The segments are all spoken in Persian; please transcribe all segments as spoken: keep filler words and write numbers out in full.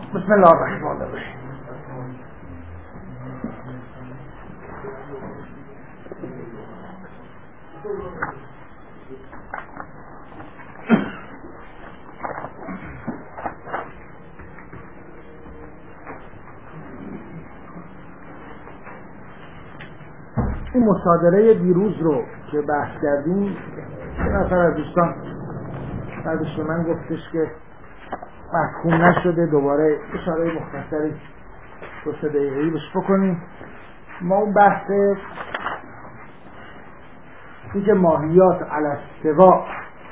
بسم الله الرحمن الرحیم. این مصادره دیروز رو که بحث کردیم، یه نفر از دوستان بعدش به من گفتش که محکوم نشده، دوباره اشاره مختصری دو سه دقیقه‌ای بهش بکنیم. ما اون بحث این که ماهیات علی السوا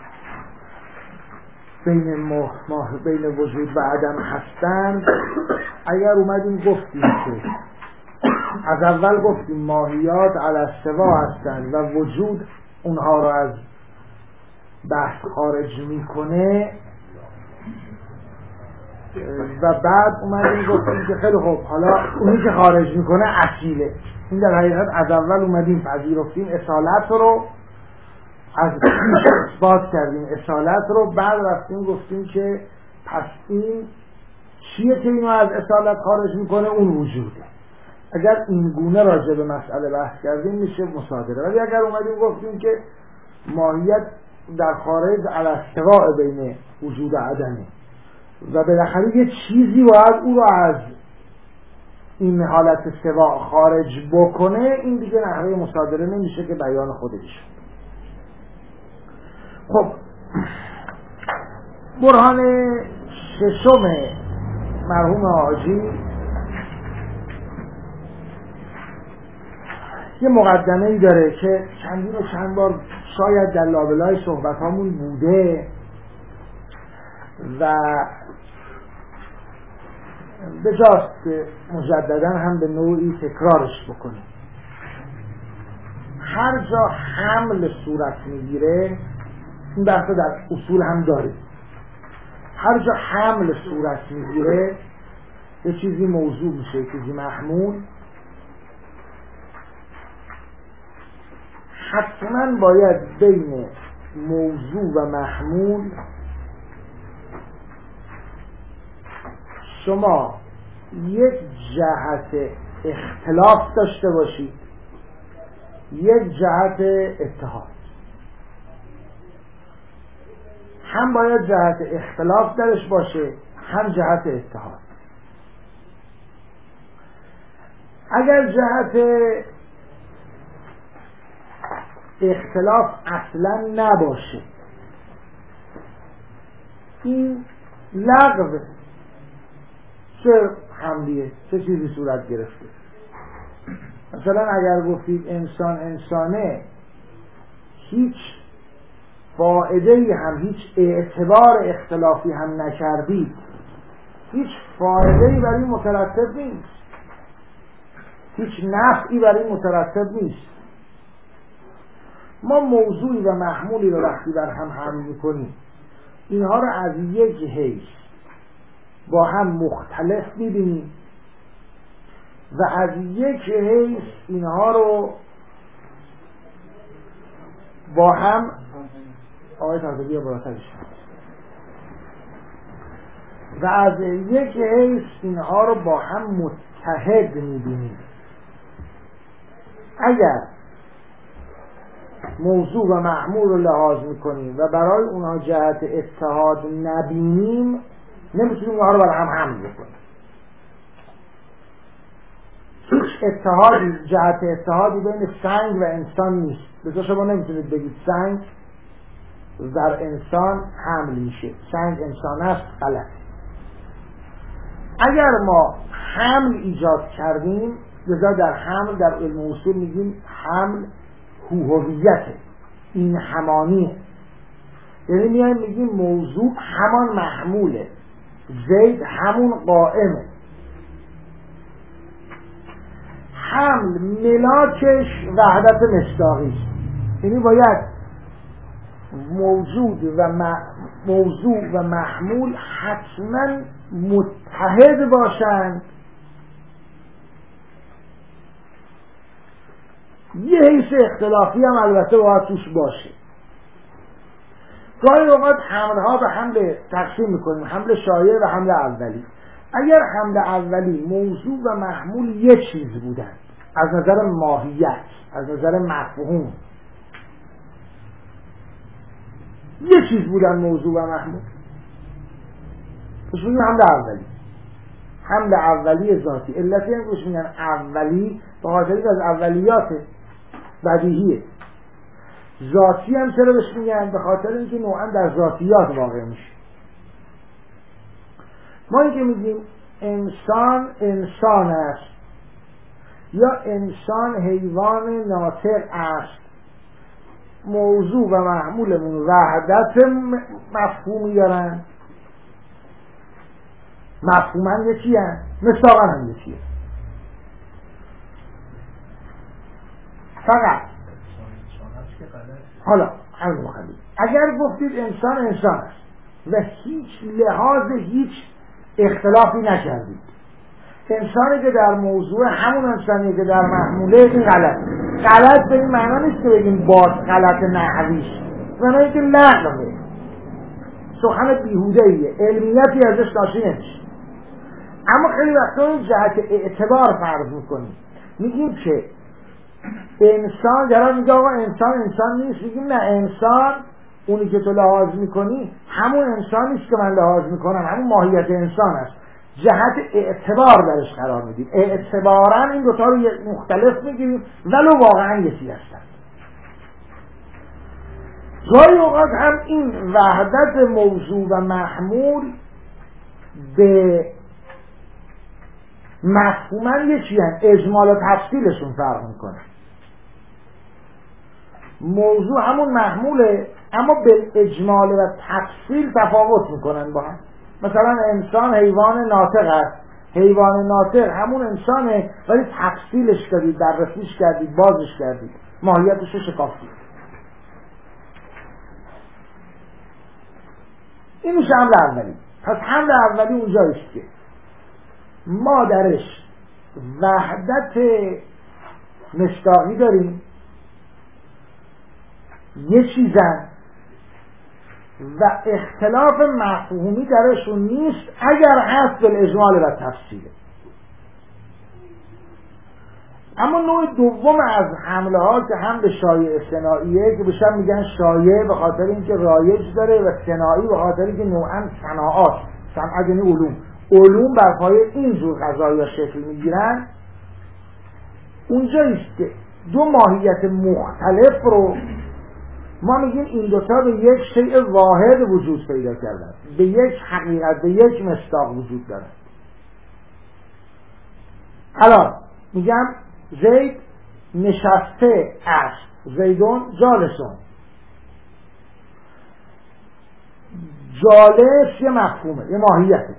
بین ماه ماه بین وجود و عدم هستند، اگر اومدیم گفتیم که از اول گفتیم ماهیات علی السوا هستند و وجود اونها رو از بحث خارج میکنه و بعد اومدیم گفتیم که خیلی خوب، حالا اونی که خارج میکنه اصیله. این در حقیقت از اول اومدیم پذیرفتیم اصالت رو، از پیش اثبات کردیم اصالت رو، بعد رفتیم گفتیم که پس این چیه که اینو از اصالت خارج میکنه؟ اون وجوده. اگر این گونه راجع به مسئله بحث کردیم میشه مصادره. ولی اگر اومدیم گفتیم که ماهیت در خارج علی السوا بین وجود و عدمه و بالاخره یه چیزی باید او رو از این حالت سوا خارج بکنه، این دیگه نحوه مصادره نمیشه که بیان خودش. خب برهان ششم مرحوم حاجی یه مقدمه ای داره که چندین و چند بار شاید در لابلای صحبت هامون بوده و بجاست که مجددا هم به نوعی تکرارش بکنیم. هر جا حمل صورت میگیره، این بحث در اصول هم داره، هر جا حمل صورت میگیره یه چیزی موضوع میشه، یه چیزی محمول، حتما باید بین موضوع و محمول شما یک جهت اختلاف داشته باشید، یک جهت اتحاد. هم باید جهت اختلاف درش باشه، هم جهت اتحاد. اگر جهت اختلاف اصلا نباشه، این لغو چه حملیه، چه چیزی صورت گرفته. مثلا اگر گفتید انسان انسانه، هیچ فائده‌ای هم، هیچ اعتبار اختلافی هم نکردید، هیچ فائده‌ای برای این مترتب نیست، هیچ نفعی برای این مترتب نیست. ما موضوعی و محمولی رو وقتی بر هم حمل می‌کنیم، اینها رو از یک حیث با هم مختلف می‌بینیم و از یک حیث اینها رو با هم آقای تازگی براترش و از یک حیث اینها رو با هم متحد می‌بینیم. اگر موضوع و محمول رو لحاظ میکنیم و برای اونها جهت اتحاد نبینیم، نمیتونیم اونها رو برای هم حمل بکنیم. هیچ اتحادی، جهت اتحادی بین سنگ و انسان نیست. بسیار شما نمیتونید بگید سنگ در انسان حمل میشه، سنگ انسان است، غلط. اگر ما حمل ایجاد کردیم، لذا در حمل در علم اصول میگیم حمل هویته، این همانیه. یعنی میایم میگیم موضوع همان محموله، زید همون قائمه. حمل ملاکش وحدت مصداقی است، یعنی باید موجود و موضوع و محمول حتما متحد باشند. یه حیث اختلافی هم البته باید توش باشه. گاهی اوقات حملها به حمل تقسیم میکنیم، حمل شایع و حمل اولی. اگر حمل اولی موضوع و محمول یک چیز بودن از نظر ماهیت، از نظر مفهوم یک چیز بودن موضوع و محمول، پس میگیم حمل اولی. حمل اولی ذاتی، علتی هم روش میگن اولی به خاطر اینکه از اولیات بدیهیه. ذاتی هم چرا بهش میگن؟ به خاطر اینکه نوعا در ذاتیات واقع میشه. ما اینکه میگیم انسان انسان است یا انسان حیوان ناطق است، موضوع و محمولمون وحدت مفهومی دارن، مفهوما یکی هست، مصداقا هم یکی هست. فقط حالا از مخلی اگر گفتید انسان انسان است و هیچ لحاظ هیچ اختلافی نکردید، انسانی که در موضوع همون انسانی که در محموله، این غلط غلط به این معنا نیست که بگیم باز غلط نحویش، معنا اینکه لغوه، سخن بیهوده ایه، علمیتی ازش ناشی نمیشه. اما خیلی وقتا این جهت اعتبار فرض میکنیم، میگیم که انسان، جرا میگه آقا انسان انسان نیست، میگیم نه، انسان اونی که تو لحاظ میکنی همون انسان نیست که من لحاظ میکنم، همون ماهیت انسان است. جهت اعتبار درش قرار میدیم، اعتبارا این دوتا رو مختلف میگیریم ولو واقعا یکی هستن. گاهی اوقات هم این وحدت موضوع و محمول به مفهوما یکی هست، اجمال و تفصیلشون فرق میکنه. موضوع همون محموله اما به اجمال و تفصیل تفاوت میکنن با هم. مثلا انسان حیوان ناطق است، حیوان ناطق همون انسانه ولی تفصیلش کردید، بررسیش کردید، بازش کردید، ماهیتش رو شکافتید. این میشه حمل اولی. پس حمل اولی اونجاییست که ما درش وحدت مصداقی داریم، یه چیزن و اختلاف مفهومی درشون نیست، اگر هست بالاجمال و تفصیله. اما نوع دوم از حمله ها که حمل شایع صناعیه، که بهش میگن شایع به خاطر اینکه رایج داره و صناعی به خاطر اینکه نوعا صناعات، صنعت یعنی علوم، علوم بر پایه اینجور قضایا شکل میگیرن. اونجاییست که دو ماهیت مختلف رو ما میگیم این دوتا به یک شیء واحد وجود پیدا کردن، به یک حقیقت، به یک مصداق وجود دارن. الان میگم زید نشسته است، زیدون جالسون. جالس یه مفهومه، یه ماهیته،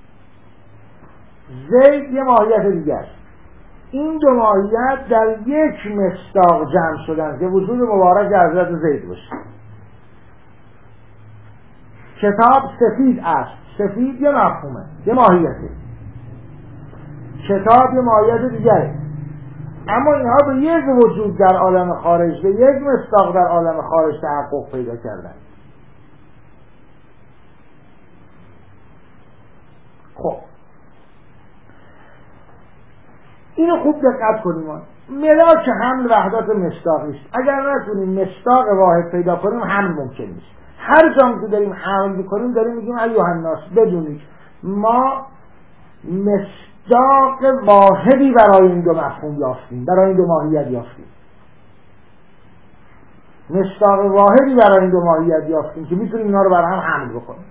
زید یه ماهیت دیگه است. این دو ماهیت در یک مصداق جمع شدن که وجود مبارک حضرت زید باشه. کتاب سفید است، سفید یه مفهومه، یه ماهیته، کتاب یه ماهیت دیگره، اما اینها به یک وجود در عالم خارج، به یک مصداق در عالم خارج تحقق پیدا کردن. خب اینو خوب دقت کنیم. ملاک حمل وحدت مصداقی است. اگر نتونیم مصداق واحد پیدا کنیم حمل ممکن نیست. هر جا که داریم حمل میکنیم داریم میگیم ایها الناس بدونید ما مصداق واحدی برای این دو مفهوم یافتیم، برای این دو ماهیت یافتیم، مصداق واحدی برای این دو ماهیت یافتیم که میتونیم اینا رو بر هم حمل بکنیم.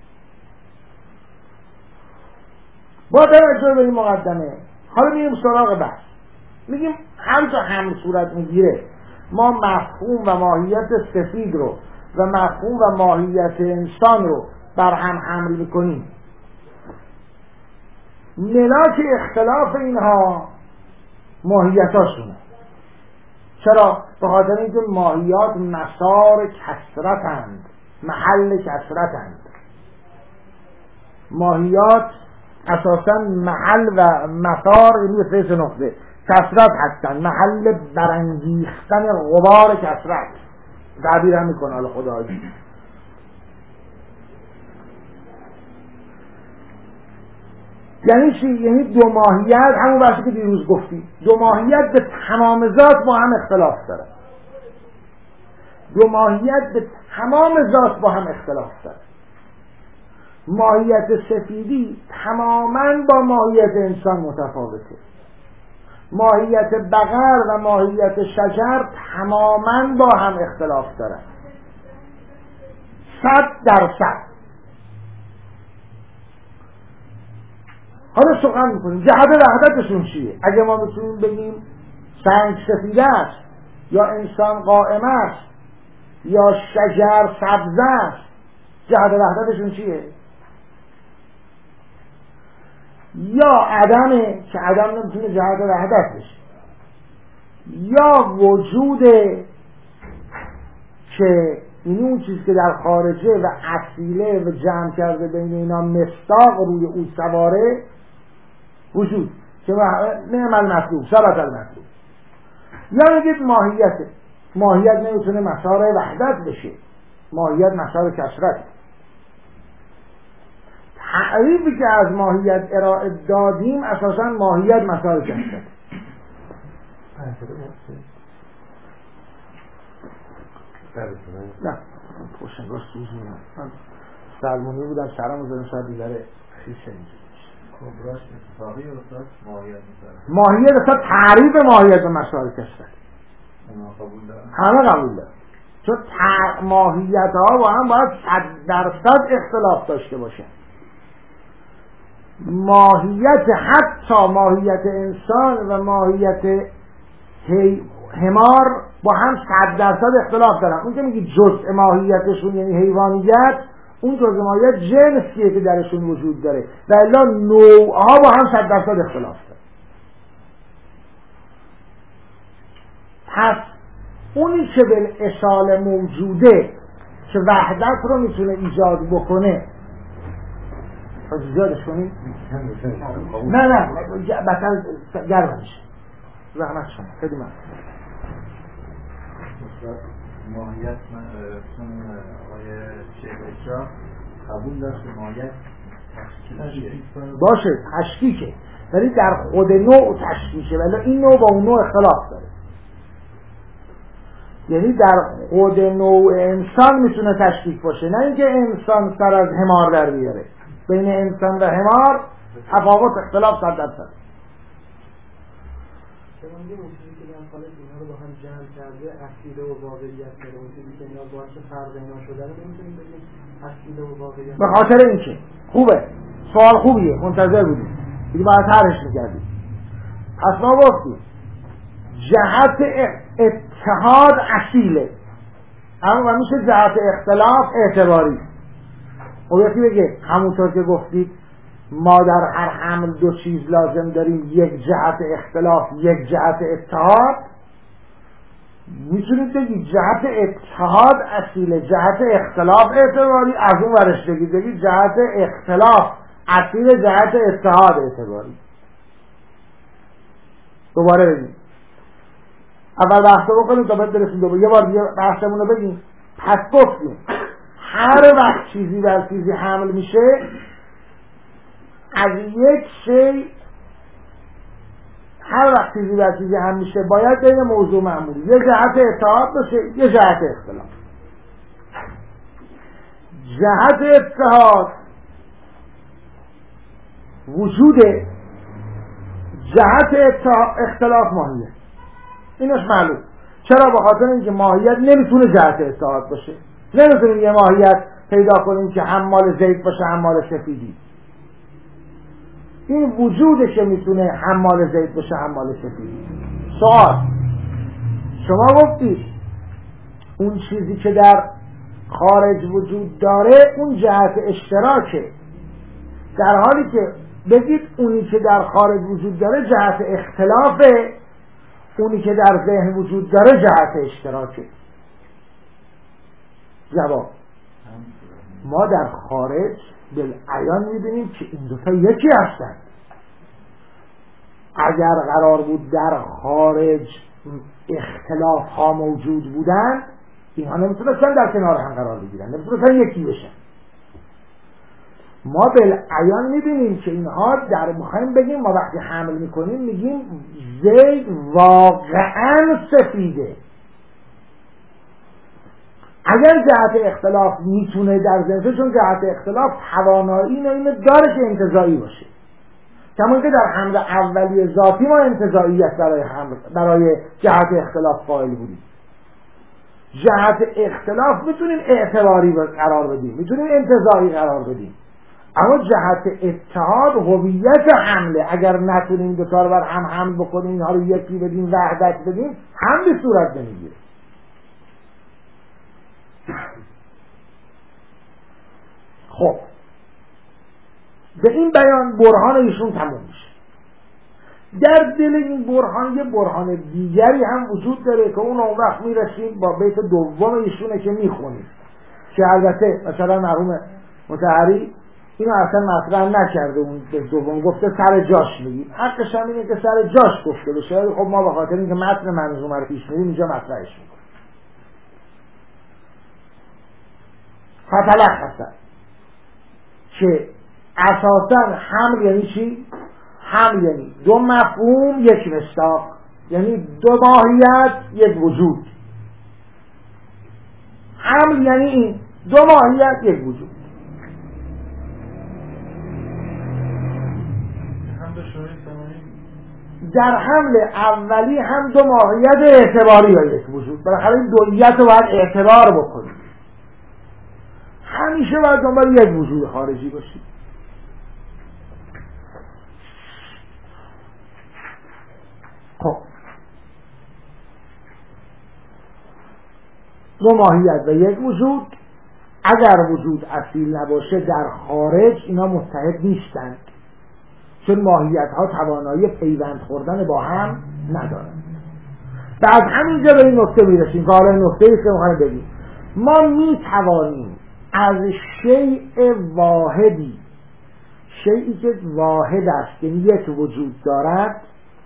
با توجه به این مقدمه حالا میریم سراغ بحث. میگیم هر جا حمل صورت میگیره ما مفهوم و ماهیت سفید رو و مفهوم و ماهیت انسان رو بر هم حمل میکنیم. ملاک اختلاف اینها ماهیتاشونه. چرا؟ به خاطر اینکه ماهیات مسار کثرتند، محل کثرتند. ماهیات اساسا محل و مسار یعنی سه سه نقطه کثرت هستن، محل برانگیختن غبار کثرت. تعبیر هم میکنه حالا خدایی. یعنی چی؟ یعنی دو ماهیت، همون بحثی که دیروز گفتیم، دو ماهیت به تمام ذات با هم اختلاف داره. دو ماهیت به تمام ذات با هم اختلاف داره. ماهیت سفیدی تماما با ماهیت انسان متفاوته. ماهیت بقر و ماهیت شجر تماما با هم اختلاف دارن، صد درصد. حالا سخن میکنیم جهت وحدتشون چیه؟ اگه ما میتونیم بگیم سنگ سفید است یا انسان قائم است یا شجر سبز است، جهت وحدتشون چیه؟ یا عدمه که عدم نمیتونه جهت وحدت بشه، یا وجوده که این اون چیز که در خارجه و اصیله و جمع کرده بین اینا مصداق روی او سواره، وجود که نعم المطلوب ثبت المطلوب. یا میگید ماهیته، ماهیت نمیتونه مسار وحدت بشه، ماهیت مسار کثرت. تعریفی که از ماهیت ارائه دادیم اساسا ماهیت مسار کثرت. نه پوشنگاه سوز میدم، من سلمونی بودم سرم زدم شاید دیگره خیلی شنیده کبراش اتفاقی استاد ماهیت میذاره. ماهیت اصلا تعریف ماهیت به مسائل کشفت قبول دارم، همه قبول دارم، چون ماهیت ها با هم باید صد درصد اختلاف داشته باشن. ماهیت حتی ماهیت انسان و ماهیت حمار با هم صد درصد اختلاف دارن. اون که میگی جزء ماهیتشون یعنی حیوانیت، اون جزء ماهیت جنسیه که درشون وجود داره و الا نوعها با هم صد درصد اختلاف داره. پس اونی که بالاصالة موجوده که وحدت رو میتونه ایجاد بکنه، ایجادش کنی؟ نه نه بطن گرم میشه. زحمت شما خیلی من ماهیت چون آقای شیخ اجرا قبول داشت ماهیت تشکیل باشه، تشکیکه، ولی در خود نوع تشکیشه، ولی این نوع با اون نوع اختلاف داره. یعنی در خود نوع انسان میتونه تشکیک باشه، نه اینکه انسان سر از حمار در بیاره. بین انسان و حمار تفاوت اختلاف صد درصد. شما میگه اون چیزی که در خالص اینها رو با هم جمع کرده اصیله و واقعیت داره، اون چیزی که اینا باعث فرق اینا شده رو نمیتونیم بگیم اصیله و واقعیت. به خاطر اینکه خوبه، سوال خوبیه، منتظر بودیم دیگه باید طرحش میکردیم. پس ما گفتیم جهت اتحاد اصیله، اما میشه جهت اختلاف اعتباری. خب یکی بگه همونطور که گفتید ما در هر حمل دو چیز لازم داریم، یک جهت اختلاف یک جهت اتحاد، میتونید بگید جهت اتحاد اصیله جهت اختلاف اعتباری، از اون ورش بگید بگید جهت اختلاف اصیله جهت اتحاد اعتباری. دوباره بگید اول بحث رو بکنیم تا بعد برسیم دوباره یه بار دیگه بحثمون رو بگیم. پس گفتیم هر وقت چیزی بر چیزی حمل میشه، از یک شی هر وقت چیزی بر چیزی حمل میشه باید بین موضوع معمولی یه جهت اتحاد باشه یه جهت اختلاف. جهت اتحاد وجوده، جهت اختلاف ماهیت. اینش معلوم. چرا؟ به خاطر اینکه ماهیت نمیتونه جهت اتحاد باشه. نمیتونیم یه ماهیت پیدا کنیم که حمال زید باشه حمال سفیدی. این وجودش میتونه حمال زید باشه حمال سفیدی. سوال، شما گفتید اون چیزی که در خارج وجود داره اون جهت اشتراکه، در حالی که بگید اونی که در خارج وجود داره جهت اختلافه، اونی که در ذهن وجود داره جهت اشتراکه. جواب، ما در خارج بالعیان میبینیم که این دوتا یکی هستند. اگر قرار بود در خارج اختلاف ها موجود بودن، اینها نمیتونستن در کنار هم قرار بگیرن، نمیتونستن یکی بشن. ما بالعیان میبینیم که اینها در میخوایم بگیم ما وقتی حمل میکنیم میگیم زید واقعا سفیده. اگر جهت اختلاف میتونه در ذهن، چون جهت اختلاف توانایی اینو اینو داره که انتزاعی باشه، کما که در حمل اولی ذاتی ما انتزاعیت برای حمل برای جهت اختلاف قائل بودیم. جهت اختلاف میتونیم اعتباری قرار بدیم، میتونیم انتزاعی قرار بدیم، اما جهت اتحاد هویت حمله اگر نتونیم دو تا رو بر هم حمل بکنیم، اینها رو یکی بدیم، وحدت بدیم، هم به صورت نمیگیره. خب به این بیان برهان ایشون تموم میشه. در دل این برهان یه برهان دیگری هم وجود داره که اون اون وقت میرسیم با بیت دوم ایشونه که میخونیم، که البته مثلا مرحوم مطهری اینو اصلا مطرح نکرده، اون بیت دوم گفته سر جاش میگیم، حقش هم اینه که سر جاش گفته بشه. خب ما به خاطر اینکه متن منظومه رو پیش میریم اینجا مطرحش میکنیم. فتلخص که اساسا حمل یعنی چی؟ حمل یعنی دو مفهوم یک مصداق، یعنی دو ماهیت یک وجود. حمل یعنی این دو ماهیت یک وجود. در حمل اولی هم دو ماهیت اعتباری و یک وجود، بالاخره این دویت رو باید اعتبار بکنیم، همیشه باید دنبال یک وجود خارجی باشیم. خب دو ماهیت و یک وجود، اگر وجود اصیل نباشه در خارج اینا متحد نیستند، چون ماهیت ها توانایی پیوند خوردن با هم ندارند. بعد همینجا به این نکته میرسیم که حالا نکته ای که میخوایم بگیم، ما میتوانیم از شیء واحدی، شیئی که واحد است که یک وجود دارد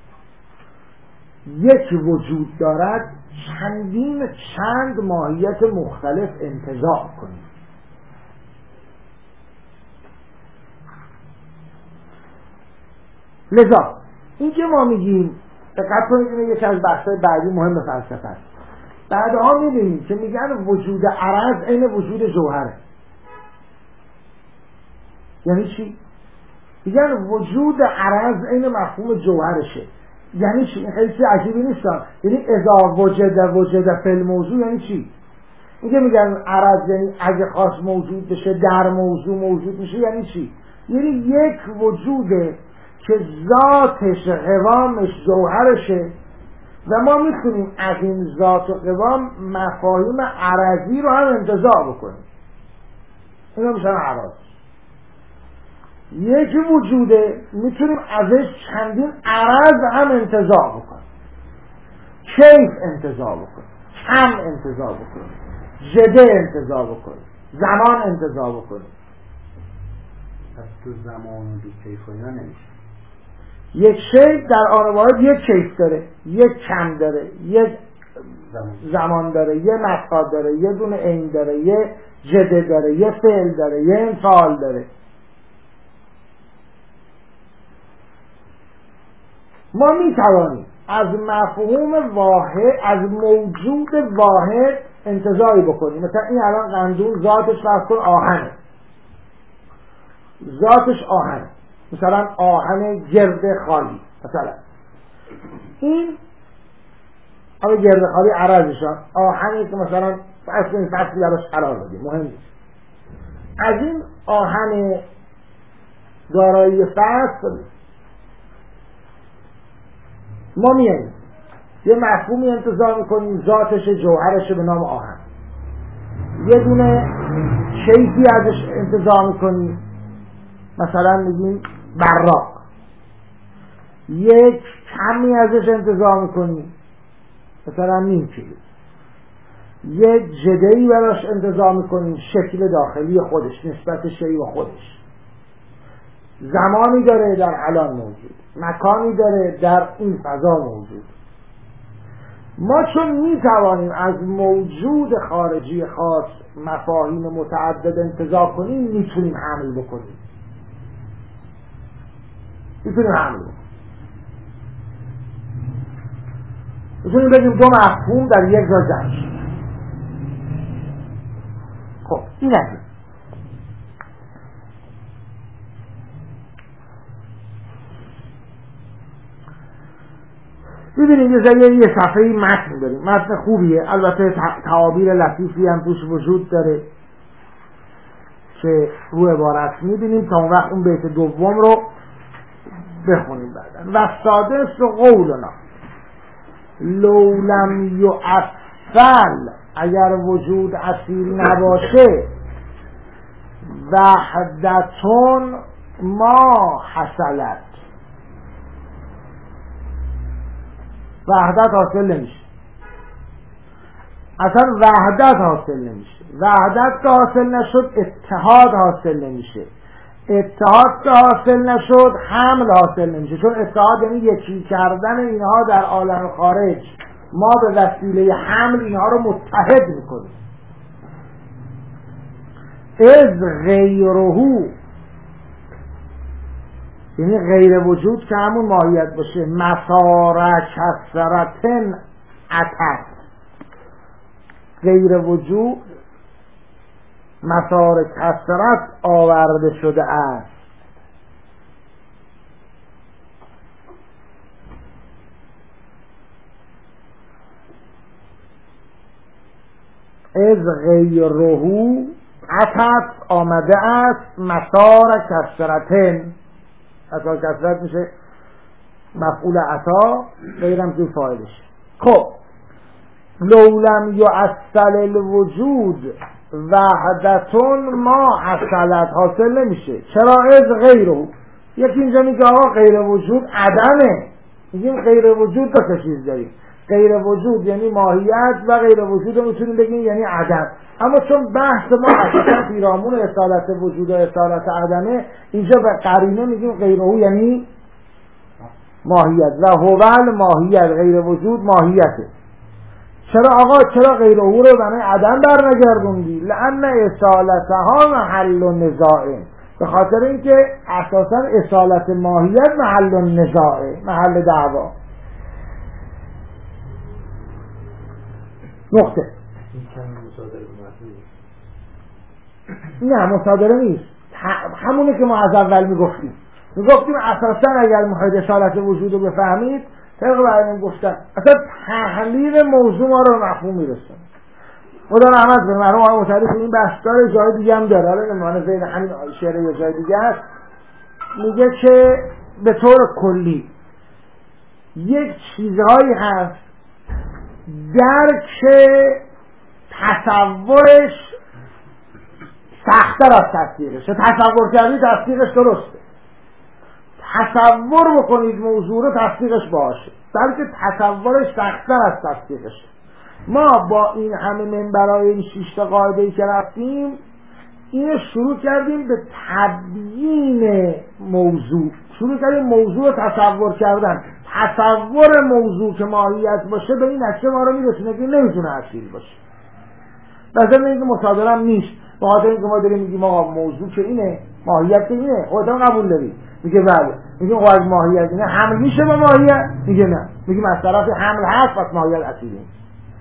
یک وجود دارد چندین چند ماهیت مختلف انتزاع کنیم. لذا این که ما میگیم، دقت کنید این یکی از بحث‌های بعدی مهم فلسفه است، بعدها میبینیم که میگن وجود عرض عین وجود جوهره. یعنی چی؟ میگن وجود عرض عین مفهوم جوهرشه. یعنی چی؟ این خیلی چیز عجیبی نیست. یعنی اذا وجد وجد فی الموضوع یعنی چی؟ این که میگن عرض یعنی اگه خواست موجود بشه در موضوع موجود میشه، یعنی چی؟ یعنی یک وجوده که ذاتش قوامش جوهرشه و ما میتونیم از این ذات و قوام مفاهیم عرضی رو هم انتزاع بکنیم. اینا میشن عرض. یک وجوده میتونیم ازش چندین عرض هم انتزاع بکنیم، کیف انتزاع بکنیم، کم انتزاع بکنیم، جده انتزاع بکنیم، زمان انتزاع بکنیم. پس تو زمان و دو کیف و اینا نمیشه. یک شی در آن واحد یک کیف داره، یک کم داره، یک زمان, زمان داره، یه مقصد داره، یه دونه عین داره، یه جده داره، یه فعل داره، یه انفعال داره. ما می توانیم از مفهوم واحد، از موجود واحد انتزاعی بکنیم. مثلا این الان قندون ذاتش فرض کن آهنه، ذاتش آهنه، مثلا آهن گرد خالی، مثلا این آهن گرد خالی عرضشان آهنی که مثلا اصل این فصلی براش قرار بدیم، مهم نیست. از این آهن دارایی فصل ما میاییم یه مفهومی انتزاع میکنیم، ذاتش جوهرش به نام آهن، یه دونه کیفی ازش انتزاع میکنیم، مثلا میگیم براق، یک کمی ازش انتزاع میکنیم، مثلا نیم کیلو، یک جده‌ای براش انتزاع میکنیم، شکل داخلی خودش نسبت شی و خودش، زمانی داره در الان موجود، مکانی داره در این فضا موجود. ما چون میتوانیم از موجود خارجی خاص مفاهیم متعدد انتزاع کنیم، میتونیم حمل بکنیم. میتونیم حمل بکنیم. میتونیم بگیم دو مفهوم در یک جا جمع شد. خب این است. ببینید یه جایی یه صفحه متن داریم، متن خوبیه، البته تعابیر لطیفی هم توش وجود داره که رو عبارت میبینیم تا اون وقت اون بیت دوم رو بخونیم بعدن. و سادس و قولنا لولم یعفل، اگر وجود اصیل نباشه، وحدتون ما حصلت، وحدت حاصل نمیشه، اصلا وحدت حاصل نمیشه. وحدت که حاصل نشد اتحاد حاصل نمیشه، اتحاد که حاصل نشد حمل حاصل نمیشه، چون اتحاد یعنی یکی کردن اینها در عالم خارج، ما به وسیله حمل اینها رو متحد میکنیم. از غیرهو یعنی غیر وجود که همون ماهیت باشه، مسار کسرتن اتت، غیر وجود مسار کسرت آورده شده است. از غیرهو اتت آمده است، مسار کسرتن، مسار کسرت میشه مفعول عطا، غیرم توی فاعلش. خب لولم یعسل الوجود وحدتون ما حصلت، حاصل نمیشه. چرا؟ از غیره. یکی اینجا میگه آقا غیر وجود عدمه، میگیم غیر وجود دو تا چیز داریم، غیر وجود یعنی ماهیت و غیر وجود رو میتونیم بگیم یعنی عدم. اما چون بحث ما اساسا پیرامون اصالت وجود و اصالت عدمه، اینجا به قرینه میگیم غیره یعنی ماهیت و هوال ماهیت، غیر وجود ماهیته. چرا آقا چرا غیر او رو بنای عدم برنگردوندی؟ لأن اصالتها محل نزاعه، به خاطر اینکه اساسا اصالت ماهیت محل نزاعه، محل دعوا. نقطه. نه مصادره نیست، همونه که ما از اول میگفتیم میگفتیم اساسا اگر میخواید اصالت وجود رو بفهمید طبق برنامه گفتن اصلا تحلیل موضوع ما رو مفهوم میرسن. خدا رحمت کنه مرحوم آقای متعلق این بحث داره، جای دیگه هم داره، حالا نمونه زین همین شعر یه جای دیگه است، میگه که به طور کلی یک چیزهایی هست درک تصورش سخت‌تر از تصدیقش، تصور کردی تصدیقش درسته، تصور بکنید موضوع رو تصدیقش باشه، بلکه تصورش سخت‌تر از تصدیقش. ما با این همه منبرای این شش تا قاعده‌ای که رفتیم اینو شروع کردیم به تبیین موضوع، شروع کردیم موضوع رو تصور کردن. تصور موضوع که ماهیت باشه به این نتیجه ما رو میرسونه که نمیتونه اصیل باشه. مثلا اینکه مصادره هم نیست، به خاطر اینکه ما داریم میگیم آقا موضوع که اینه، ماهیت که اینه، خودتون قبول دارید؟ میگه بله. میگیم خب از ماهیت اینه حمل میشه با ماهیت؟ میگه نه. میگیم از طرف حمل هست پس ماهیت اصیل نیست.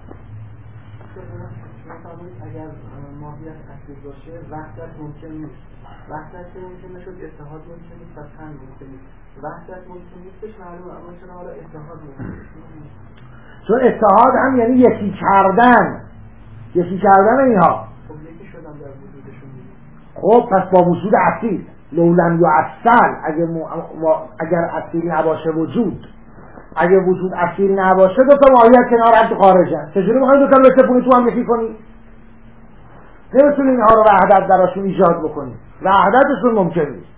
اگر ماهیت اصیل باشه وحدت ممکن نیست، وحدت ممکن نشد اتحاد ممکن نیست، پس هم ممکن نیست. وحدت ممکن نیستش معلومه، اما چرا حالا اتحاد ممکن نیست؟ چون اتحاد هم یعنی یکی کردن، یکی کردن اینها. خب یکی شدن در وجودشون. خب پس با وجود اصیل لولم یعسل، اگر م... اگر اصیل نباشه وجود، اگر وجود اصیل نباشه دو تا ماهیت کنار هم تو خارجن، چجوری میخوای دو تا رو بسپونی تو هم یکی کنی؟ نمیتونی اینها رو وحدت دراشون ایجاد بکنی، وحدتشون ممکن نیست.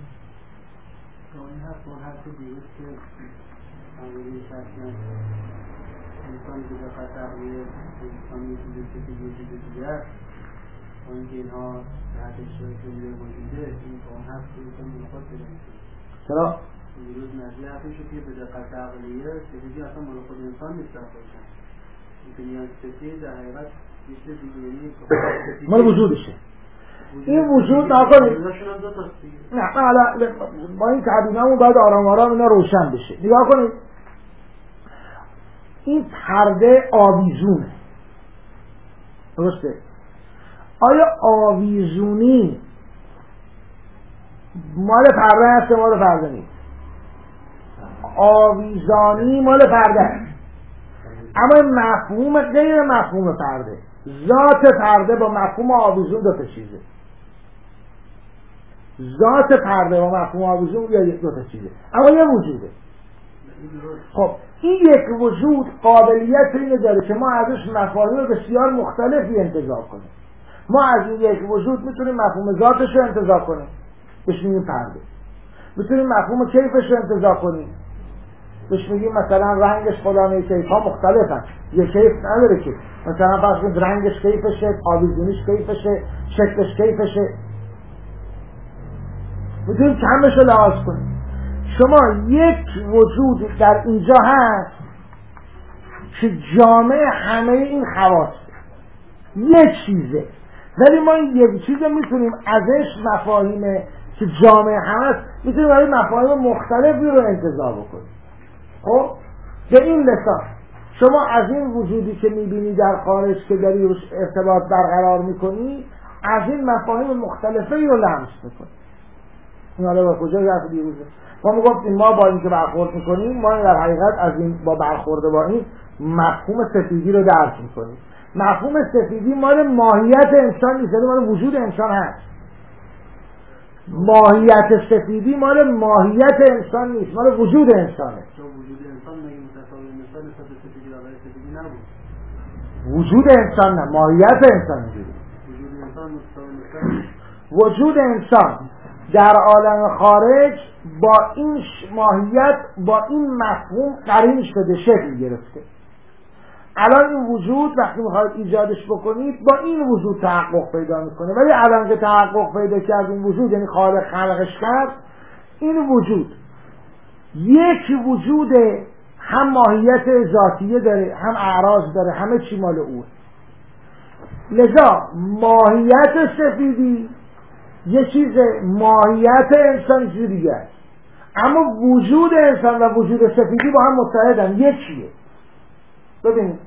این هست اون هست که دیروز که آنگلی شخصیت انسان که دقیق تقویه انسان میتونه که وجود دیگه اون که اینها تحتش که میره وجوده این اون هست که انسان ملخواد بده. چرا؟ دیروز نجلی حرفیشو که به دقیق تقویه سفیدی اصلا ملخواد انسان نیست باشن این که نیاز سفید در حقیقت مال وجودشه. این وجود نکنید نه حالا با این تعبیرمون باید آرام آرام اینا روشن بشه. نگاه کنید این پرده آویزونه، درسته؟ آیا آویزونی مال پرده هست مال پرده نیست؟ آویزانی مال پرده هست، اما مفهوم غیر مفهوم پرده. ذات پرده با مفهوم آویزون دو تا چیزه. ذات پرده با مفهوم آویزون یا دو تا چیزه، اما یه وجوده. خب این یک وجود قابلیت اینو داره که ما ازش مفاهیم بسیار مختلفی انتزاع کنیم. ما از این یک وجود میتونیم مفهوم ذاتش رو انتزاع کنیم، بهش میگیم پرده. میتونیم مفهوم کیفش رو انتزاع کنیم، بهش میگیم مثلا رنگش فلانه، کیف ها مختلف هست، یه کیف نداره که مثلا فرض کنید رنگش کیفشه، آویزونیش کیفشه، شکلش کیفشه. میتونیم کمش رو لحاظ کنیم. شما یک وجود در اینجا هست که جامع همه این خواص، یک چیزه، ولی ما یک چیز میتونیم ازش مفاهیم که جامع هم هست میتونیم برای مفاهیم مختلفی رو انتزاع بکنیم. خب به این لسان شما از این وجودی که میبینی در خارج که داری روش ارتباط برقرار میکنی از این مفاهیم مختلفی رو لمس میکنی. این حالا با کجا رفت دیروزه ما میگفتیم ما با این که برخورد میکنیم ما در حقیقت از این با برخورد با این مفهوم سفیدی رو درک میکنیم. مفهوم سفیدی مال ماهیت انسان نیست، مال وجود انسان هست. ماهیت سفیدی مال ماهیت انسان نیست، مال وجود انسانه. وجود انسان مگه متفاوت نسبت به سفیدی و غیر سفیدی نبود؟ وجود انسان نه، ماهیت انسان اینجوری. وجود انسان متفاوت نسبت وجود انسان در عالم خارج با این ماهیت با این مفهوم قرین شده، شکل گرفته. الان این وجود وقتی میخواید ایجادش بکنید با این وجود تحقق پیدا میکنه، ولی الان که تحقق پیدا کرد این وجود یعنی خالق خلقش کرد، این وجود یک وجود هم ماهیت ذاتیه داره، هم اعراض داره، همه چی مال اوه. لذا ماهیت سفیدی یه چیز، ماهیت انسان چیز دیگه است، اما وجود انسان و وجود سفیدی با هم متحدن، یکیه. ببینید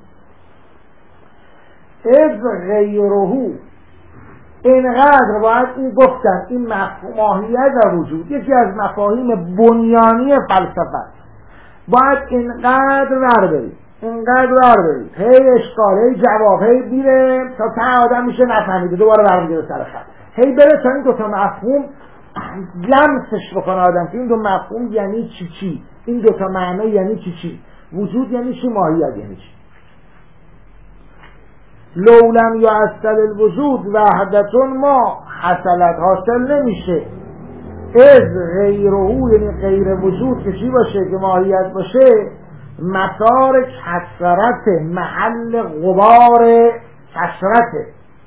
از غیرهو اینقدر باید این گفتن این مفهوم ماهیت و وجود یکی از مفاهیم بنیانی فلسفه، باید اینقدر ور برید اینقدر ور برید هی اشکال هی جواب هی بیره تا تا آدم میشه نفهمیده دوباره برمیگره سر خط، هی بره تا این دوتا مفهوم لمسش بکنه آدم که این دو مفهوم یعنی چی چی، این دوتا معنی یعنی چی چی، وجود یعنی چی، ماهیت یعنی چی. لولم یا اصل الوجود وحدتون ما حصلت حاصل نمیشه. از غیرهو یعنی غیر وجود که چی باشه که ماهیت باشه، مسار کسرت محل غبار کسرته.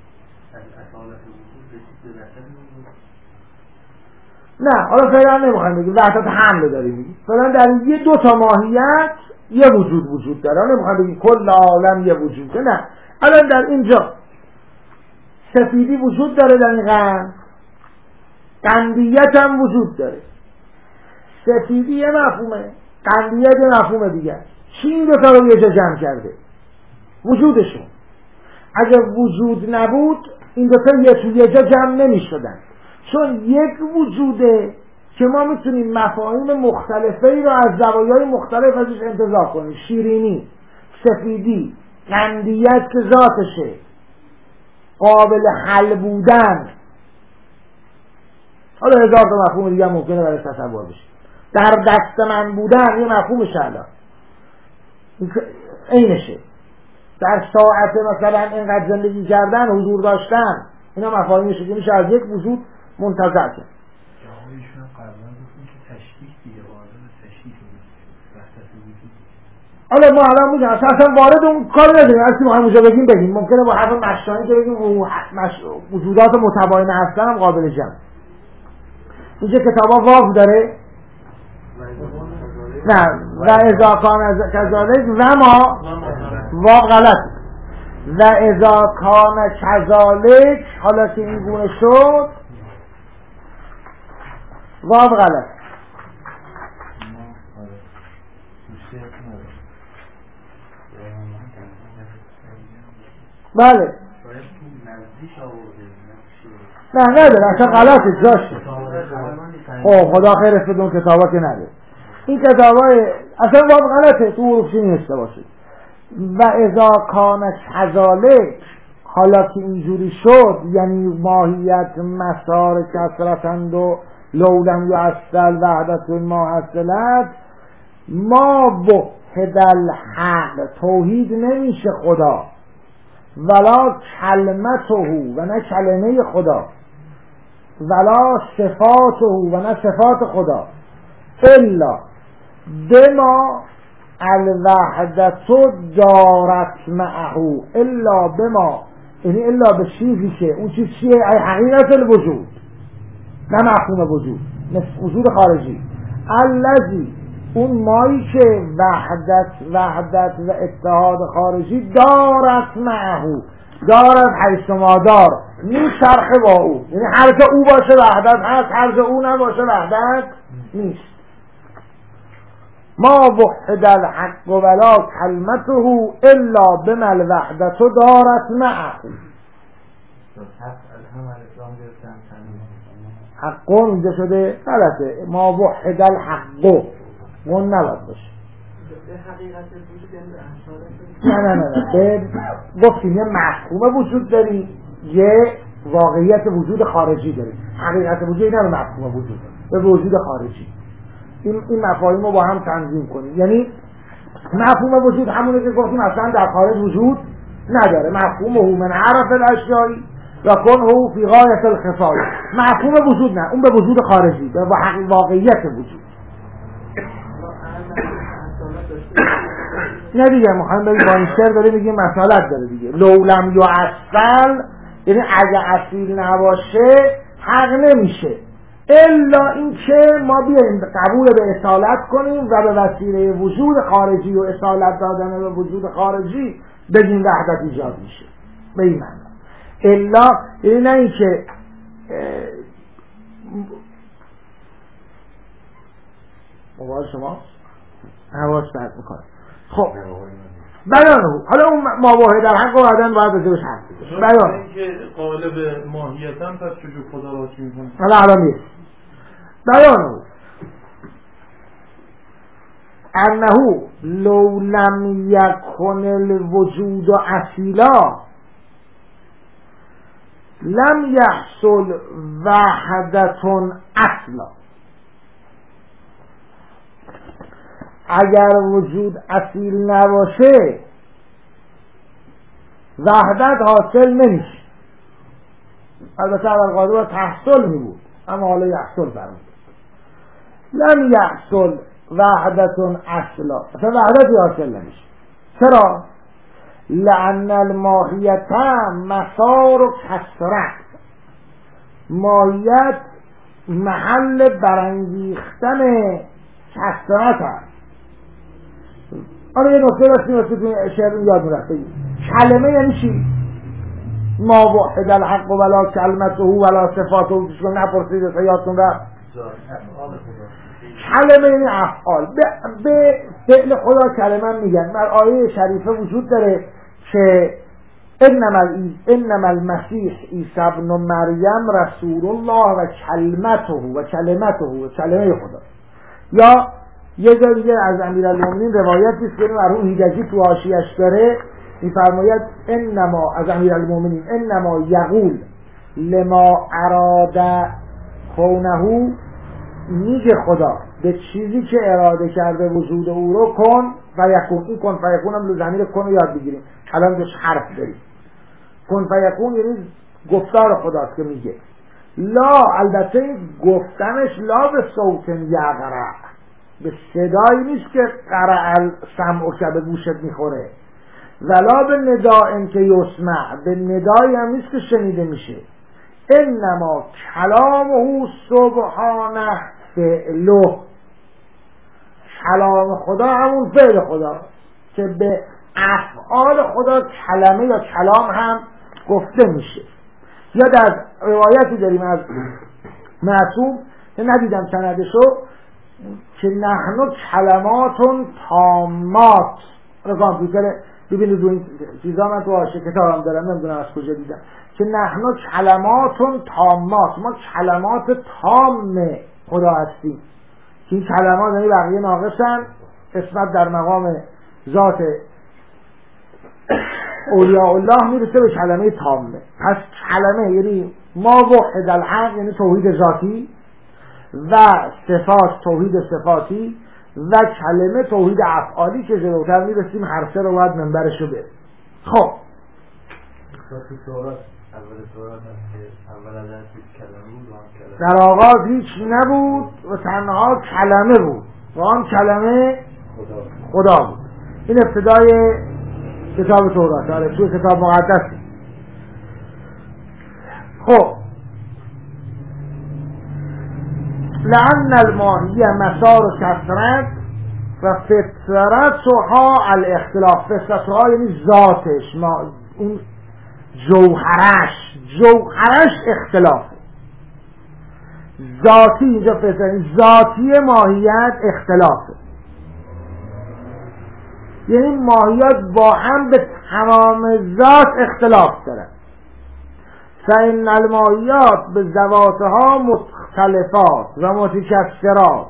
نه حالا فعلا نمیخوایم بگیم وحدت حمل داریم میگیم، فعلا در یه دو تا ماهیت یه وجود وجود داره، نمیخوایم بگیم کل عالم یه وجوده، نه الان در اینجا سفیدی وجود داره، در این قند قندیت هم وجود داره. سفیدی یه مفهومه، قندیت یه مفهوم دیگه. چی این دو تا رو یه جا جمع کرده؟ وجودشون. اگر وجود نبود این دو تا یه تو یه جا جمع نمی شدن، چون یک وجوده که ما میتونیم مفاهیم مختلفی رو از زوایای مختلف ازش انتزاع کنیم. شیرینی، سفیدی، قندیت که ذاتشه، قابل حل بودن، حالا هزار تا مفهوم دیگه ممکنه برای تصور بشه. در دست من بودن یه مفهومشه، الان اینشه. در ساعت مثلا اینقدر زندگی کردن، حضور داشتن، اینا مفاهیمشه که میشه از یک وجود منتزع کرد. جامعهشون قبلا گفتیم که تشبیه دیگه وارد تشبیه وحدت وجود. حالا ما الان میگم اصلا وارد اون کار نداریم، اصلا ما همونجا بگیم بگیم ممکنه با حرف مشتانی که بگیم وجودات متباین هستن هم قابل جمع. اینجا کتابا واو داره، نه و اضافان از کذالک و ما واو غلط. و اذا کان کذالک، حالا که این گونه شد واو غلط. بله نه نداره اصلا غلطه جاشه. خب خدا خیرش بدون کتابا که نداره این کتابای اصلا واو غلطه تو حروفچینی نوشته باشه. و اذا کان کذالک، حالا که اینجوری شد، یعنی ماهیت مسار کسرتند و لولم یعسل وحدت الماحصلت، ما وحد الحق، توحید نمیشه خدا، ولا کلمته، و نه کلمه خدا، ولا صفاته، و نه صفات خدا، الا بما الوحدت دارت معه، الا بما، یعنی الا به چیزی که اون چیز چیه؟ ای حقیقت الوجود، نه مفهوم وجود، مثل وجود خارجی، الذی، اون مایی که وحدت وحدت و اتحاد خارجی دارت معه، دارت حیث ما دار، میچرخه با او، یعنی هر که او باشه وحدت هست، هر که او نباشه وحدت نیست. ما وحد الحق ولا کلمته الا بما الوحدت دارت معه. حقون اینجا شده غلطه، ما وحد الحق اون نباید باشه. نه نه نه نه گفتیم یه مفهوم وجود داری، یه واقعیت وجود خارجی داری. حقیقت وجود نه مفهوم وجود، به وجود خارجی. این این مفاهیم رو با هم تنظیم کنیم. یعنی مفهوم وجود همونه که گفتیم اصلا در خارج وجود نداره، مفهومه من عرف الاشیایی و کنه فی غایت الخفای، مفهوم وجود نه، اون به وجود خارجی، به واقعیت وجود. نه دیگه مخواهیم بگیم با این شعر داره میگیم مسئلت داره دیگه. لولم یا اصل، یعنی اگه اصیل نباشه حق نمیشه، الا این که ما بیاییم قبول به اصالت کنیم و به وسیله وجود خارجی و اصالت دادن به وجود خارجی بگیم وحدت ایجاد میشه، به این معنی. الا یعنی نه این که موبایل شما حواس پرت میکنه. خب بیان او، حالا اون مواهد در حق و عدن باید بزرش حق بشه. بیان این که قالب ماهیتن پس چجور خدا را چی میکنه؟ حالا الان میشه بیان او انهو لو لم یکن الوجود اصیلا لم یحصل وحدتون اصلا. اگر وجود اصیل نباشه وحدت حاصل نمیشه. البته اول قادر تحصل می بود، اما حالا یحصل برمید. لم یحصل وحدتون اصلا، اصلا وحدتی حاصل نمیشه. چرا؟ لأن الماهیت مسار و کسرت، ماهیت محل برانگیختن کسرت هست. آره یه نکته رسیم واسه توی شعر یاد میرفته، کلمه یعنی چی؟ ما وحد الحق ولا کلمته ولا صفاته، نپرسید اصلا یادتون رفت. کلمه یعنی افعال، به فعل خدا کلمه میگن. در آیه شریفه وجود داره که انما المسیح عیسی ابن مریم رسول الله و کلمته و کلمته و کلمه خدا. یا یه جا دیگه از امیرالمومنین روایتی است که مرحوم حجازی تو حاشیه‌اش داره، میفرماید انما از امیرالمومنین انما یقول لما اراد کونه، میگه خدا به چیزی که اراده کرده وجود او رو کن و یکون. این کن فیکون هم ضمیر کن رو یاد بگیریم، الان بهش حرف داریم. کن فیکون یعنی گفتار خداست که میگه. لا، البته گفتنش لا به صوت یقرع، به صدایی نیست که قرع السمع که به گوشت میخوره، ولا به نداء که یسمع، به ندایی هم نیست که شنیده میشه. انما کلامه سبحانه فعله، کلام خدا همون فعل خدا که به افعال خدا کلمه یا کلام هم گفته میشه. یا در روایتی داریم از معصوم که ندیدم سندشو که نحن کلماتون تامات، رو کامپیوتر ببینید دو این چیزا من تو آشه کتابم دارم نمیدونم از کجا دیدم که نحن کلماتون تامات، ما کلمات تام خدا هستیم که این کلمات یعنی بقیه ناقصن، قسمت در مقام ذات اولیاء الله میرسه به کلمه تامه. پس کلمه یعنی ما وحد الحق یعنی توحید ذاتی و صفات توحید صفاتی و کلمه توحید افعالی که جلوتر میرسیم هر سه رو باید منبرشو بریم. خب تو تورات اول تورات هست که اول از هیچ کلمه بود و هم کلمه در آغاز هیچ نبود و تنها کلمه بود و آن کلمه خدا خدا بود. این ابتدای کتاب تورات داره توی کتاب مقدس. خب لأن الماهیه مسار کثرت و فطرتها الاختلاف. فطرتها یعنی ذاتش، ما اون جوهرش جوهرش اختلاف ذاتی، اینجا فطرت ذاتی ماهیت اختلافه، یعنی ماهیات با هم به تمام ذات اختلاف دارن. فإن الماهیات به ذواتها مختلفات و متکثرات.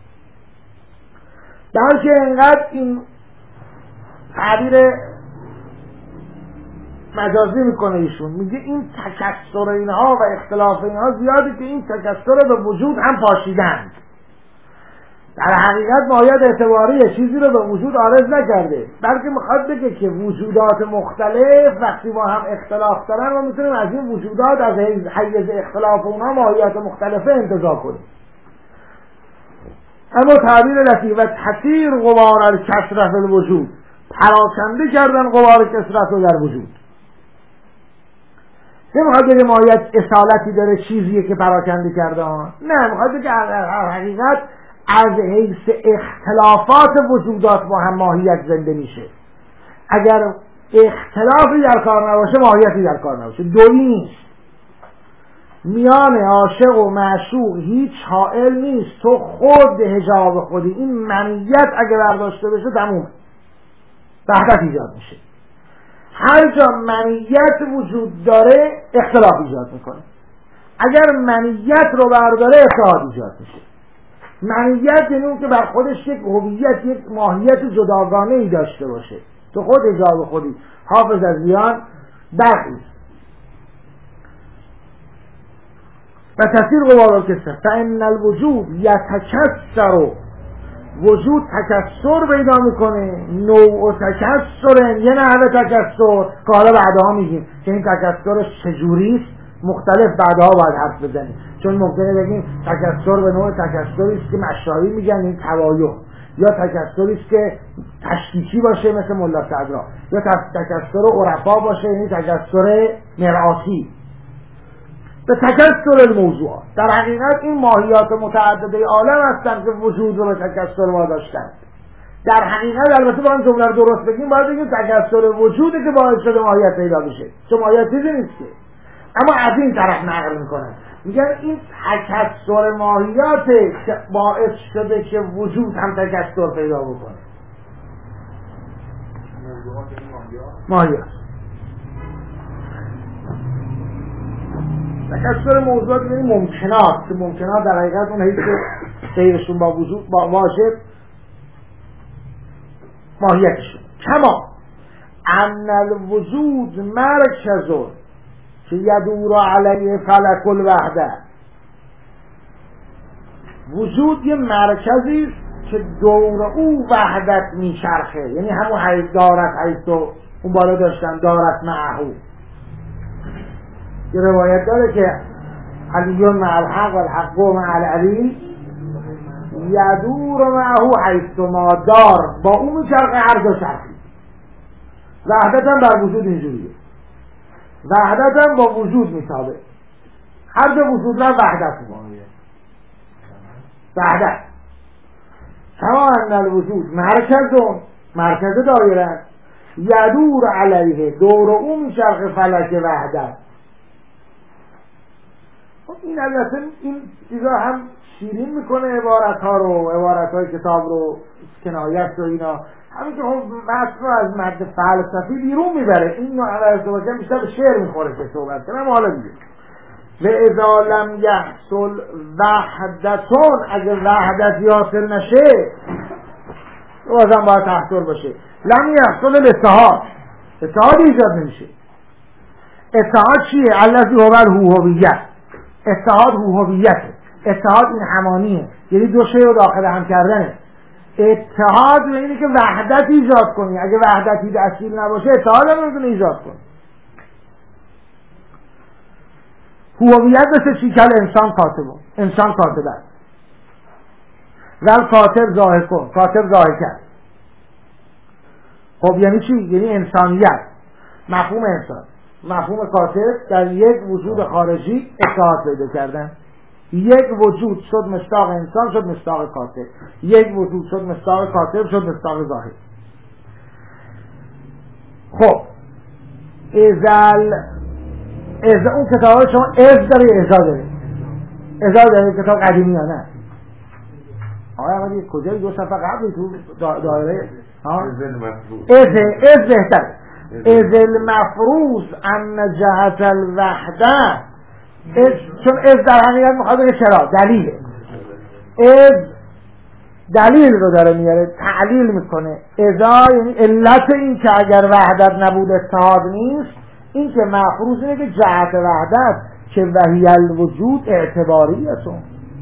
در که اینقدر این تعبیر مجازی میکنه ایشون، میگه این تکثر اینها و اختلاف اینها زیاده که این تکثر به وجود هم پاشیدند. در حقیقت ماهیت اعتباریه، چیزی رو به وجود عارض نکرده، بلکه میخواد بگه که وجودات مختلف وقتی با هم اختلاف دارن ما میتونیم از این وجودات از حیز اختلاف اونها ماهیت مختلفه انتزاع کنیم. اما تعبیر لطیف و تثیر غبار الکثرة الوجود، پراکنده کردن غبار کثرت رو در وجود. نمیخواد بگه ماهیت اصالتی داره چیزیه که پراکنده کرده ها، نه، میخواد بگه در حقیقت از حیث اختلافات وجودات با هم ماهیت زنده میشه. اگر اختلافی در کار نباشه ماهیتی در کار نباشه. دویی نیست، میان عاشق و معشوق هیچ حائل نیست، تو خود حجاب خودی. این منیت اگر برداشته بشه تمومه، وحدت ایجاد میشه. هر جا منیت وجود داره اختلاف ایجاد میکنه، اگر منیت رو برداره اتحاد ایجاد میشه. منیت یعنی اون که بر خودش یک هویت، یک ماهیت جداگانه ای داشته باشه. تو خود حجاب خودی. حافظ از بیان برخیز و تثیر غبار الکثرة فإن الوجود یتکثر، وجود تکثر پیدا میکنه. نوع تکثر یه نحوه تکثر که حالا بعدها میگیم که این تکثرش چجوریست، مختلف بعدها باید حرف بزنیم، چون ممکنه بگیم تکثر به نوع تکثری است که مشایی میگن این تباین، یا تکثری است که تشکیکی باشه مثل ملا صدرا، یا تکثر عرفا باشه یعنی تکثر مرآتی. به تکثر الموضوع در حقیقت این ماهیات متعدده عالم هستند که وجود رو به تکثر واداشتن. در حقیقت البته با این جمله رو درست بگیم باید بگیم تکثر وجوده که باعث شده ماهیت پیدا بشه، چون ماهیت چیزی نیست که. اما از این طرف نقل میکنن، میگن این تکثر ماهیاته که باعث شده که وجود هم تکثر پیدا بکنه. ماهیات تکثر موضوعات یعنی ممکنات، که ممکنات در حقیقت اون هیچ سیرشون با وجود با واجب ماهیتشون. کما ان الوجود مرکز که یدور علیه فلک الوحده، وجود یه مرکزی که دور او وحدت میچرخه، یعنی همون حیث دارت حیث اون بالا داشتن دارت معهو. یه روایت داره که علیون مع الحق و الحق مع العلی یدور معهو حیث ما دار، با اون میچرخه هر دو چرخی. وحدت هم بر وجود اینجوریه، وحدت هم با وجود میتابه، هر جا وجود نه وحدت میبانه. وحدت کما ان الوجود مرکز مرکز دایره یدور علیه، دور او میچرخه فلک وحدت. این البته این چیزا هم شیرین میکنه عبارت ها رو، عبارت های کتاب رو، کنایت و اینا، همین که خب متن رو از مد فلسفی بیرون میبره. این نوع عوض باشه بیشتر به شعر میخوره که صحبت کنم. حالا دیگه و اذا لم یحصل وحدتون، اگه وحدت حاصل نشه بازم باید تحصل باشه. لم یحصل الاتحاد، اتحاد ایجاد نمیشه. اتحاد چیه؟ الذی هو الهویت. اتحاد هویته، اتحاد این همانیه، یعنی دو شی رو داخل هم کردنه. اتحاد یعنی که وحدت ایجاد کنی. اگه وحدتی اصیل نباشه اتحاد هم نمیتونه ایجاد کنی. هویت مثل چی؟ کل انسان کاتبه، انسان کاتب است. ول کاتب ظاهر کن، کاتب ظاهر کرد. خب یعنی چی؟ یعنی انسانیت، مفهوم انسان، مفهوم کاتب در یک وجود خارجی اتحاد پیدا کردن. یک وجود شد مصداق انسان، شد مصداق کاتب. یک وجود شد مصداق کاتب، شد مصداق ظاهر. خب ازل از اون کتاب شما از داره ازا داره ازا داره کتاب قدیمی ها نه آقای احمدی کجایی دو صفحه قبلی تو دایره از از بهتر از المفروض ان جهت الوحده، چون از در حقیقت میخواد بگه چرا دلیله. از دلیل رو داره میاره، تعلیل میکنه. ازا یعنی علت این که اگر وحدت نبود اتحاد نیست. این که مفروض اینه که جهت وحدت که وحی الوجود اعتباریتون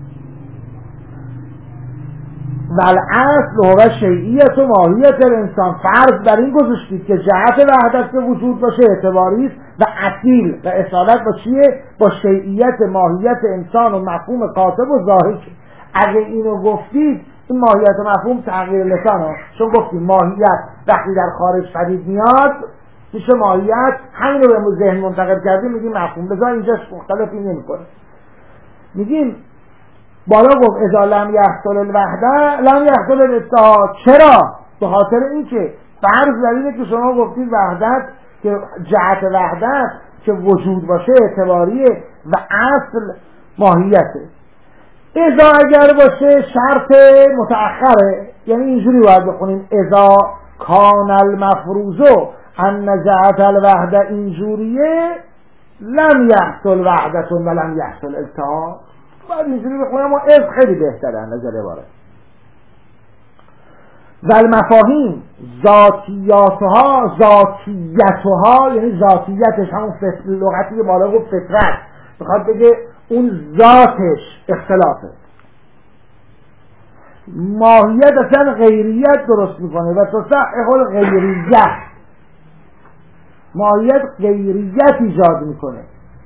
والاصل هو شیعیت و ماهیت الانسان. فرض بر این گذاشتید که جهت وحدت که وجود باشه اعتباری است و اصیل و اصالت با چیه؟ با شیعیت ماهیت انسان و مفهوم کاتب و ظاهر. اگه اینو گفتید این ماهیت و مفهوم تغییر لسان ها، چون گفتیم ماهیت وقتی در خارج پدید میاد میشه ماهیت، همین رو به ذهن منتقل کردیم میگیم مفهوم. بذار اینجا مختلفی نمی‌کنه. میگیم بالا گفت اذا لم یحصل الوحده لم یحصل الاتحاد. چرا؟ به خاطر اینکه فرض بر اینه که شما گفتید وحدت که جهت وحدت که وجود باشه اعتباریه و اصل ماهیته. اذا اگر باشه شرط متأخره، یعنی اینجوری باید بخونیم اذا کان المفروض ان جهت الوحده اینجوریه لم یحصل وحدت و لم یحصل التحاد. باید اینجوری بخونیم اما از خیلی بهتره از نظر عبارت. و المفاهیم ذاتیاتها، ذاتیتها یعنی ذاتیتش همون لغتی که بالا گفت فطرت، بخواد بگه اون ذاتش اختلافه. ماهیت اصلا غیریت درست میکنه و تصحح الغیریت، ماهیت غیریت ایجاد میکنه.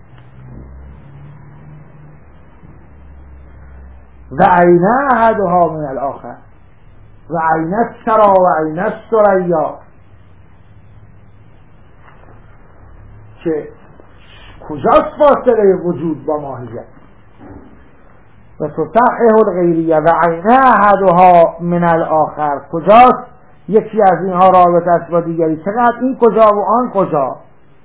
و عین احدها من الاخر و عین السرا و عین الثریا، که کجاست فاصله وجود با ماهیت؟ و تصحح الغیریه و عین احدها من الاخر، کجاست یکی از اینها رابطه است با دیگری؟ چقدر این کجا و آن کجا؟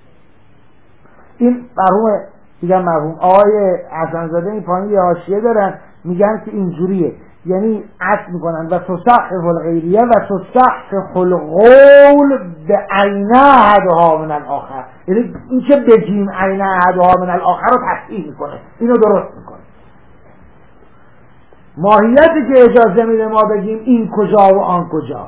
این مرحوم دیگه مرحوم آقای حسن‌زاده این پایین یه حاشیه دارن میگن که اینجوریه، یعنی عطف میکنن و تصحح الغیریه و تصحح القول به عین احدها من الاخر، یعنی این که بگیم عین احدها من الاخر رو تصحیح میکنه، اینو درست میکنه. ماهیتی که اجازه میده ما بگیم این کجا و آن کجا.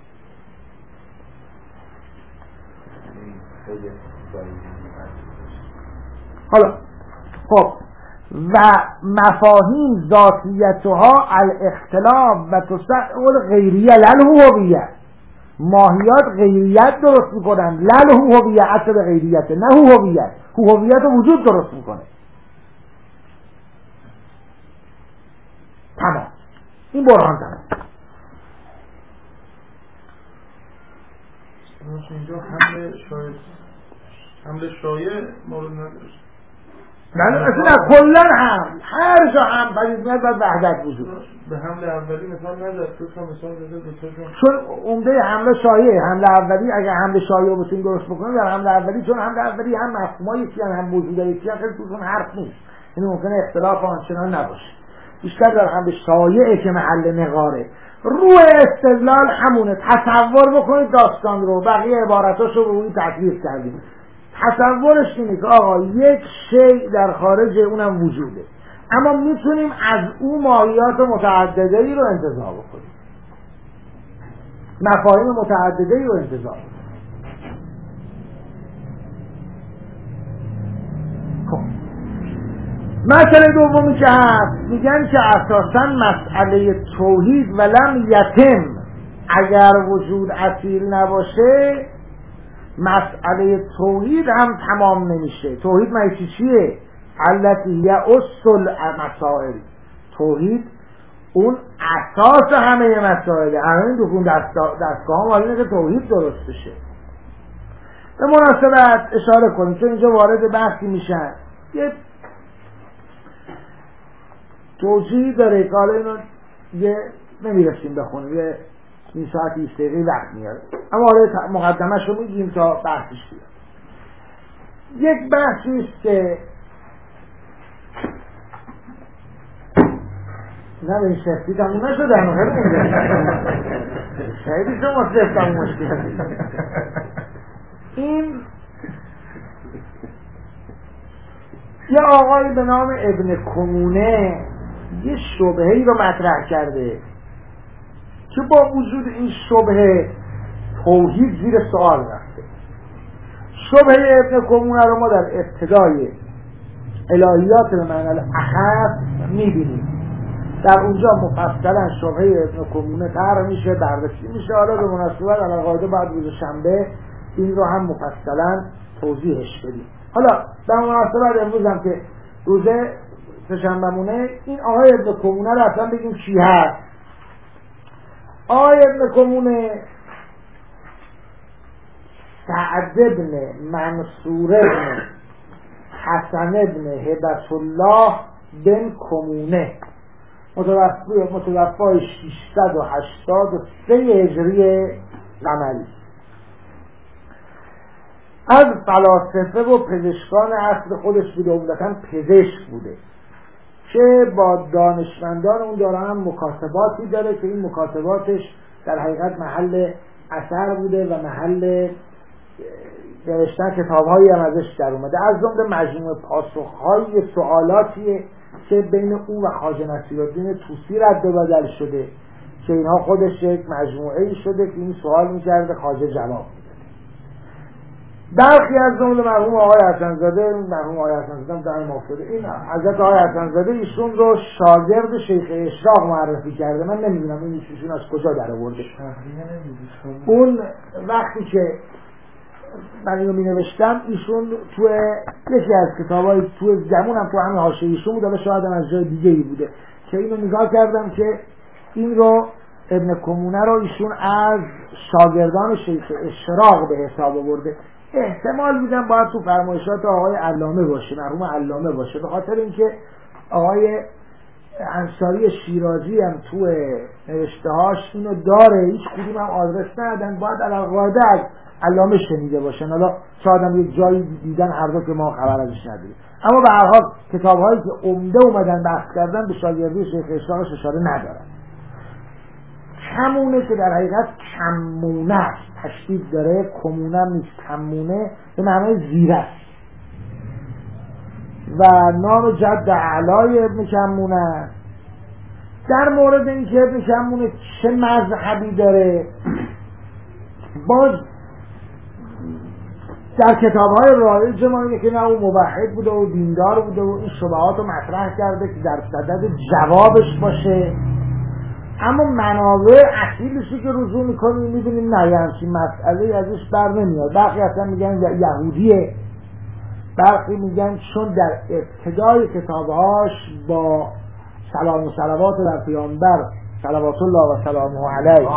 حالا خب و مفاهیم ذاتیتها الاختلاف و تصحح الغیریه للهویه، ماهیات غیریت درست میکنن للهویه، اصل غیریت نه هویت، هویت وجود درست میکنه. تمام، این برهان تمام. اینجا حمل شایع حمل شایع مورد نداشت. نه اصلا کلا هم هر جا هم پدیدمیاد باید وحدت وجود به حمله اولی مثال نزد تو تا مثال بده دوتاشون چون عمده حمله شایعه. حمله اولی اگه حمله شایعه رو بتونیم درست بکنیم در حمله اولی، چون حمله اولی هم مفهومای یکی هم موجوده یکی هم خیلی توشون حرف نیست، یعنی ممکنه اختلاف آنچنان نباشه. بیشتر در حمله شایعه که محل نقاره. روی استدلال همونه. تصور بکنید داستان رو، بقیه عباراتاشو رو روی تکلیف کردیم. تصورش اینه که آقا یک شیء در خارج اونم وجوده، اما میتونیم از اون ماهیات متعدده ای رو انتزاع بکنیم، مفاهیم متعدده ای رو انتزاع بکنیم. خب مسئله دومی که هست، میگن که اساساً مسئله توحید ولم یتم، اگر وجود اصیل نباشه مسئله توحید هم تمام نمیشه. توحید معنی چیه؟ التی یأس المسائل. توحید اون اساس همه مسائله. همین دکون دستگاه هم والی که توحید درست بشه. به مناسبت اشاره کنیم چون اینجا وارد بحثی میشن، یه توجیهی داره که حالا اینو یه نمیرسیم بخونیم، یه این ساعت ایست دقیقی وقت میاره، اما حالا مقدمش رو میگیم تا بحثش بیاد. یک بحثی است که نه به این شخصی تموم نشده، همه خیلی مونده خیلی شما سفتم مشکل. این یه آقایی به نام ابن کمونه یه شبهه‌ای رو مطرح کرده که با وجود این شبهه توحید زیر سوال رفته. شبهه ابن کمونه رو ما در ابتدای الهیات به معنی الاخف میبینیم، در اونجا مفصلا شبهه ابن کمونه طرح میشه، بررسی میشه. حالا به مناسبت علاقاده بعد روز شنبه این رو هم مفصلا توضیحش بدیم. حالا به مناسبت امروز هم که روز سه‌شنبه‌مونه، این آقای ابن کمونه رو اصلا بگیم چی هست. آقای ابن کمونه سعد ابن منصور ابن حسن ابن هبت الله بن کمونه، متوفای ششصد و هشتاد و سه هجری قمری، از فلاسفه و پزشکان عصر خودش بوده، عمدتاً پزشک بوده که با دانشمندان اون دارن مکاتباتی داره که این مکاتباتش در حقیقت محل اثر بوده و محل نوشتن کتاب‌هایی هم ازش در اومده. از جمله مجموعه پاسخ‌های سوالاتیه که بین او و خواجه نصیرالدین طوسی رد و بدل شده که اینها خودش یک مجموعه‌ای شده که این سوال می‌کرده خواجه جواب میده. برخی از جمله مرحوم آقای حسن‌زاده، مرحوم آقای حسن‌زاده در موافقه این حضرت آقای حسن‌زاده ایشون رو شاگرد شیخ اشراق معرفی کرده. من نمیدونم این ایشون از کجا در آورده. اون وقتی که من اینو می نوشتم ایشون تو یکی از کتابای تو زمونم تو همین حاشیه ایشون بود، حالا شاید هم از جای دیگه ای بوده که اینو نگاه کردم که این رو ابن کمونه رو ایشون از شاگردان شیخ اشراق به حساب آورده. احتمال میدم باید تو فرمایشات آقای علامه باشه، مرحوم علامه باشه، به خاطر اینکه آقای انصاری شیرازی هم تو نوشته‌هاش اینو داره، هیچ کدوم هم آدرس ندادن، باید علاوه از علامه شنیده باشن. حالا شاید هم یک جایی دیدن هر دو که ما خبر ازش نداریم، اما به هر حال کتاب‌هایی که عمده اومدن بحث کردن به شاگردی شیخ اشراقش اشاره ندارن. کمونه که در حقیقت کمونه است، تشدید داره، کمونه نیست، کمونه به معنای زیره است و نام جد اعلای ابن کمونه. در مورد این که ابن کمونه چه مذهبی داره، باز در کتاب‌های رایج ما اینه که نه او موحد بوده و دیندار بوده و این شبهات رو مطرح کرده که در صدد جوابش باشه، اما منابع اصیلشی که رجوع میکنیم میدونیم نه، یه همچین مسئله ازش بر نمیاد. برخی اصلا میگن یهودیه، برخی میگن چون در ابتدای کتابهاش با سلام و صلوات در پیامبر صلوات الله و سلامه علیه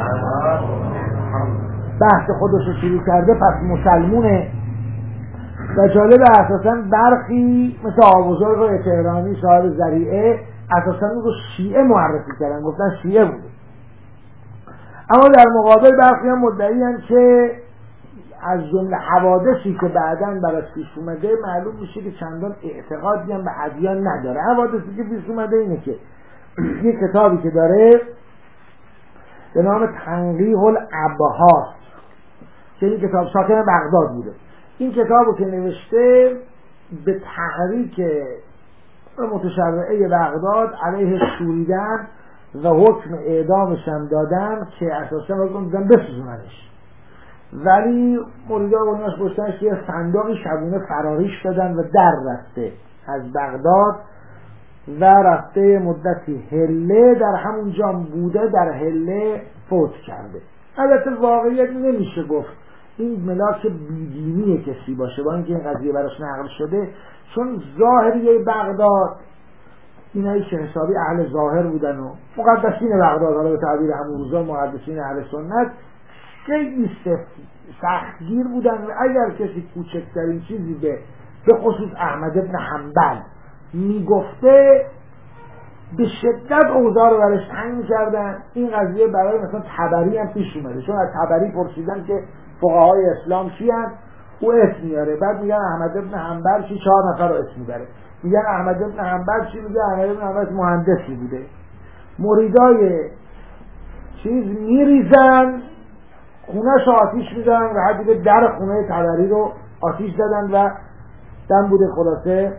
بحث خودش رو شروع کرده، پس مسلمونه. و جالب اساسا برخی مثل آبوزرگ و تهرانی صاحب ذریعه اساسا رو شیعه معرفی کردن، گفتن شیعه بوده. اما در مقابل برخی هم مدعی هستند که از جمله حوادثی که بعداً براش پیش اومده معلوم میشه که چندان اعتقادی هم به ادیان نداره. حوادثی که پیش اومده اینه که یک کتابی که داره به نام تنقیح الابحاث که این کتاب ساکن بغداد بوده، این کتابو که نوشته به تحریک متشرعه بغداد علیه شوریدن و حکم اعدامش هم دادن که اساسا حکم دادن بسوزوننش، ولی مریدا قولناش گفتنش که یه صندوقی شبونه فراریش دادن و در رفته از بغداد و رفته مدتی هله، در همون جا بوده، در هله فوت کرده. البته واقعیت نمیشه گفت این ملاک بیدینی کسی باشه با اینکه این قضیه براش نقل شده، چون ظاهریه بغداد اینایی که حسابی اهل ظاهر بودن و مقدسین بغداد، حالا به تعبیر همون روزا مقدسین اهل سنت، خیلی سختگیر بودن و اگر کسی کوچکترین چیزی به به خصوص احمد ابن حنبل میگفته به شدت اوضاع رو برش تنگ میکردن. این قضیه برای مثلا طبری هم پیش اومده، چون از طبری پرسیدن که فقهای اسلام چی هست، او اسم میاره، بعد میگن احمد ابن حنبل چی، چهار نفر رو اسم میبره، میگن احمد ابن حنبل چی، میگه احمد ابن حنبل مهندسی بوده. مریدای چیز میریزن خونه‌ش رو آتیش میزنن و حد دیگه در خونه طبری رو آتیش زدن و دم بوده. خلاصه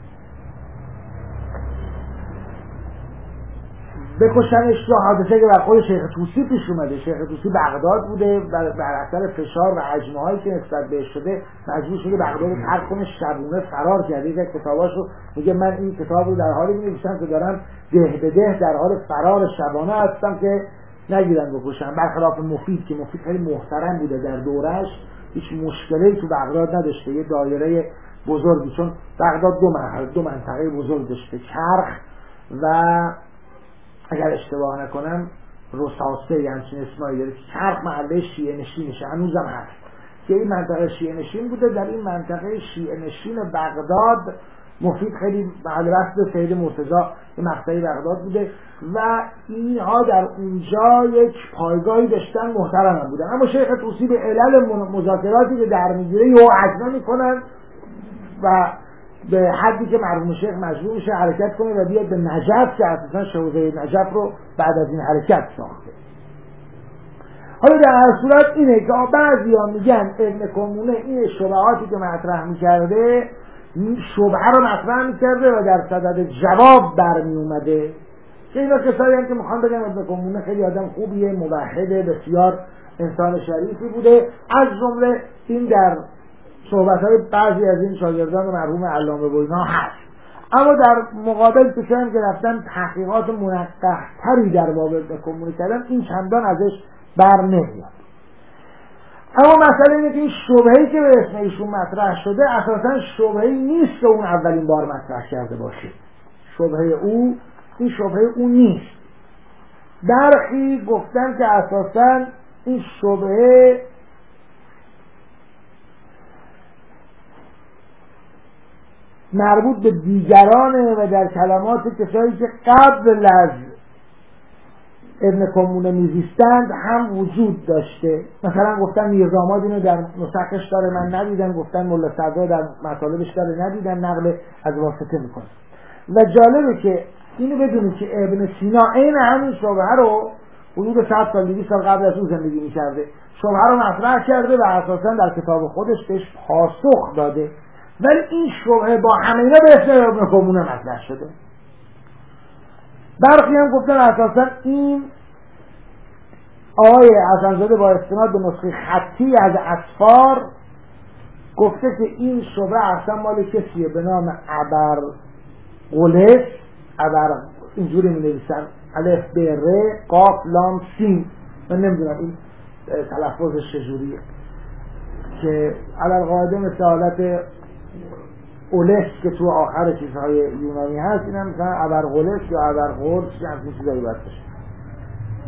بکشنش. یا حادثه که بر خود شیخ طوسی پیش اومده، شیخ طوسی بغداد بوده، بر, بر اثر فشار و حجمه هایی که نسبت بهش شده مجبور شده بغداد رو ترک کنه، شبونه فرار کرده. یک کتاباش رو میگه من این کتاب رو در حالی می‌نویسم که دارم ده به ده در حال فرار شبانه هستم که نگیرن بکشن. برخلاف مفید که مفید خیلی محترم بوده در دورش، هیچ مشکلی تو بغداد نداشته، یه دایره بزرگی، چون بغداد دو مرحله دو منطقه بزرگ داشته، چرخ و اگر اشتباه نکنم رساسه، یعنی اسمایی داره. چرخ محله شیعه نشینشه، هنوزم هست که این منطقه شیعه نشین بوده. در این منطقه شیعه نشین بغداد مفید خیلی محل وصل سید مرتضی به مقطعی بغداد بوده و اینها در اونجا یک پایگاهی داشتن، محترم هم بودن. اما شیخ طوسی به علل مذاکراتی که در میگیره یهو عزم میکنن و به حدی که مرحوم شیخ مجبور میشه حرکت کنه و بیاد به نجف که اساسا شوزه نجف رو بعد از این حرکت ساخته. حالا در هر صورت اینه که بعضیا میگن ابن کمونه این شبهاتی که مطرح میکرده شبهه رو مطرح میکرده و در صدد جواب برمی اومده، که اینا کسایی هم که میخوان بگن ابن کمونه خیلی آدم خوبیه، موحده، بسیار انسان شریفی بوده. از جمله این در صحبت‌های بعضی از این شاگردان مرحوم علامه و اینا هست. اما در مقابل کسایی که رفتن تحقیقات منقح‌تری در باب ابن کمونه کردن، این چندان ازش بر نمیاد. اما مسئله اینه که این شبهه‌ای که به اسم ایشون مطرح شده اساساً شبهه‌ای نیست که اون اولین بار مطرح کرده باشه. شبهه او این شبهه او نیست. برخی گفتن که اساساً این شبهه مربوط به دیگرانه و در کلمات کسایی که قبل از ابن کمونه میزیستند هم وجود داشته. مثلا گفتن میرزاماد اینو در نسخش داره من ندیدم، گفتن ملا صدرا در مطالبش داره ندیدم، نقل از واسطه میکنه. و جالبه که اینو بدونی که ابن سینا عین همین شبهه رو حدود صد سال دویست سال قبل از اون زندگی میکرده، شبهه رو مطرح کرده و اساسا در کتاب خودش بهش پاسخ داده، ولی این شبهه با همه اینا به اسم ابن کمونه مطرح شده. برخی هم گفتن اساسا این آقای حسن‌زاده با استناد به نسخه خطی از اسفار گفته که این شبهه اصلا مال کسیه به نام ابرقلس، ابر اینجوری می نویسن الف ب ر قاف لام سین، من نمیدونم این تلفظش چجوریه، که الالقاعده مثل حالت اولس که تو آخر چیزهای یونانی هست، این هم مثلا ابرقلس یا ابرقلس یا همچین چیزایی باید باشه.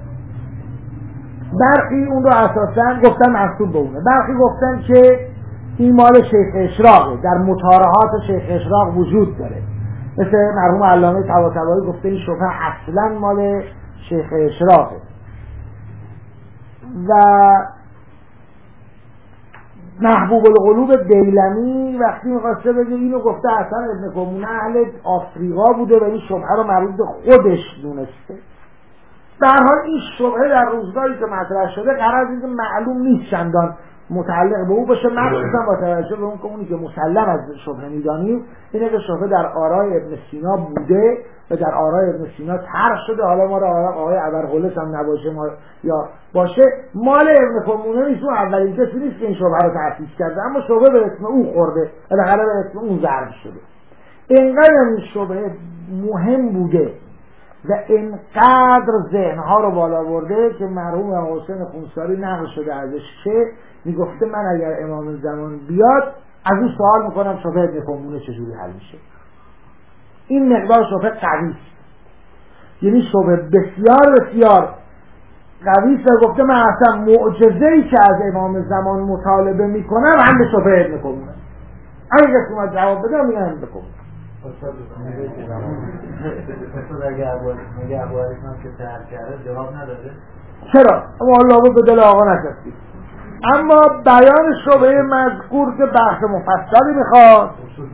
برخی اون رو اساساً گفتن محسوب به اونه، برخی گفتن که این مال شیخ اشراقه، در مطارحات شیخ اشراق وجود داره. مثل مرحوم علامه طباطبایی گفته این شبهه اصلا مال شیخ اشراقه. و محبوب القلوب دیلمی وقتی میخواسته بگه اینو گفته اصلا ابن کمونه اهل آفریقا بوده و این شبهه رو مربوط به خودش دونسته. در حال این شبهه در روزگاری که مطرح شده قرار است که معلوم نیست چندان متعلق به او باشه، مخصوصا با توجه به اون که اونی که مسلم از شبهه میدانیم اینه که شبهه در آرای ابن سینا بوده و در آرای ابن سینا طرح شده. حالا ما را آقای ابرقلس هم نباشه ما یا باشه، مال ابن کمونه نیست، اون اولین کسی نیست که این شبهه رو تأسیس کرده، اما شبهه به اسم او خورده و به به اسم اون ضرب شده. اینقدر این شبهه مهم بوده و اینقدر ذهنها رو بالا برده که مرحوم حسین خونساری نقل شده ازش که میگفته من اگر امام زمان بیاد از اون سوال میکنم شبهه ابن کمونه چجوری حل میشه. این مقدار شبهه قوی است، یعنی شبهه بسیار بسیار قوی است. گفته من اصلا معجزه‌ای که از امام زمان مطالبه میکنم هم به شبهه ابن کمونه. اگه کسی ما جواب بده میگم ابن کمونه. استاد اگه ابوعلی هم که ترک کرده جواب نداده؟ چرا؟ اما الله به دل آقا نشستی. اما بیان شبهه مذکور که بحث مفصلی میخواد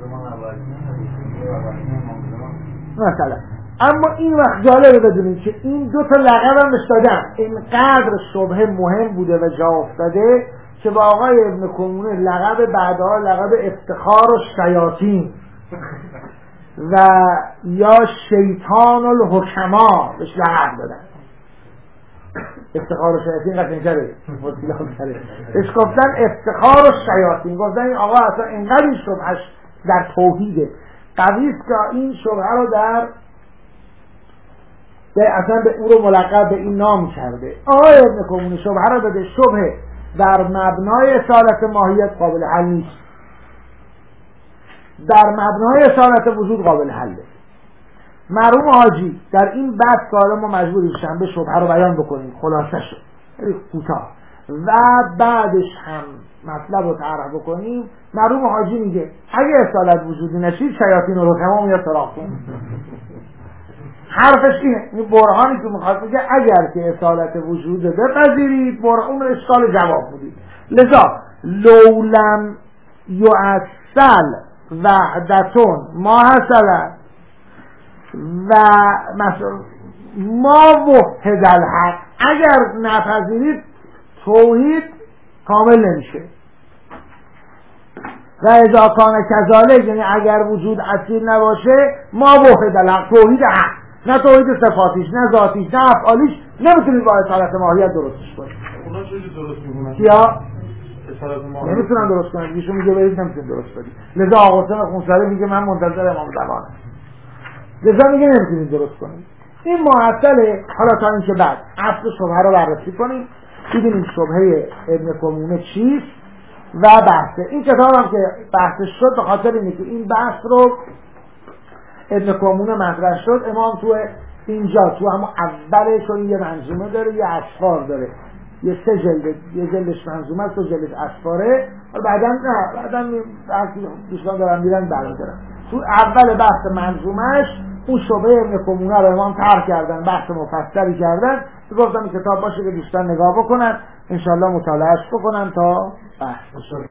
مثلا، اما این وقت جالبه بدونید که این دو تا لقب هم بهش دادن. اینقدر شبهه مهم بوده و جا افتاده که با آقای ابن کمونه لقب بعدها لقب افتخار و شیاطین و یا شیطان الحکما بهش لقب دادن. افتخار و شیاطین قسم کرده مطلق کرده بهش گفتن افتخار و شیاطین. گفتن این آقا اصلا اینقدر این شبهش در توحیده قویست که این شبهه رو در به اصلا به او رو ملقب به این نام کرده. آقای ابن کمونه شبهه رو داده شبهه در مبنای اصالت ماهیت قابل حل نیست، در مبنای اصالت وجود قابل حله. مرحوم حاجی در این بحث کار ما مجبوریم شنبه شبهه رو بیان بکنیم، خلاصه شد کوتاه و بعدش هم مطلب رو طرح بکنیم. مرحوم حاجی میگه اگه اصالت وجودی نشید شیاطین رو تمام یا سراغتون. حرفش اینه، این برهانی که میخواد بگه اگر که اصالت وجود بپذیرید اون اشکال جواب بودید. لذا لولم یعسل وحدتون ما حسلت و مثلا ما وحد الحق، اگر نپذیرید توحید کامل نمیشه. و اذا کان کذالک، یعنی اگر وجود اصیل نباشه ما وحد الحق، توحید حق، نه توحید صفاتیش نه ذاتیش نه افعالیش نمیتونید با اصالت ماهیت درستش کنید. اونا چجوری درست میکنن؟ کیا؟ اصالت ماهیت نمیتونن درست کنن، ایشون میگه برید نمیتونید درست کنید. لذا آقا حسین خونساری میگه من منتظر امام زمانم، لذا میگه نمیتونید درست کنید. این معطله. حالا تا اینکه بعد اصل شبهه رو بررسی کنیم ببینیم شبهه ابن کمونه چیست و بحثه. این کتاب هم که بحثش شد به خاطر اینه که این بحث رو ابن کمونه مطرح شد. امام تو اینجا تو هم اولش یه منظومه داره، یه اسفار داره، یه سه جلد، یه جلدش منظومه است و جلدش اسفاره. بعداً نه بعداً وقتی دوستان دارن میرن برمی‌دارن. تو اول بحث منظومهش اون شبهه ابن کمونه رو امام طرح کردن، بحث مفصلی کردن. گفتم این کتاب باشه که دوستان نگاه بکنن، انشالله مطالعهش بکنن تا بحث.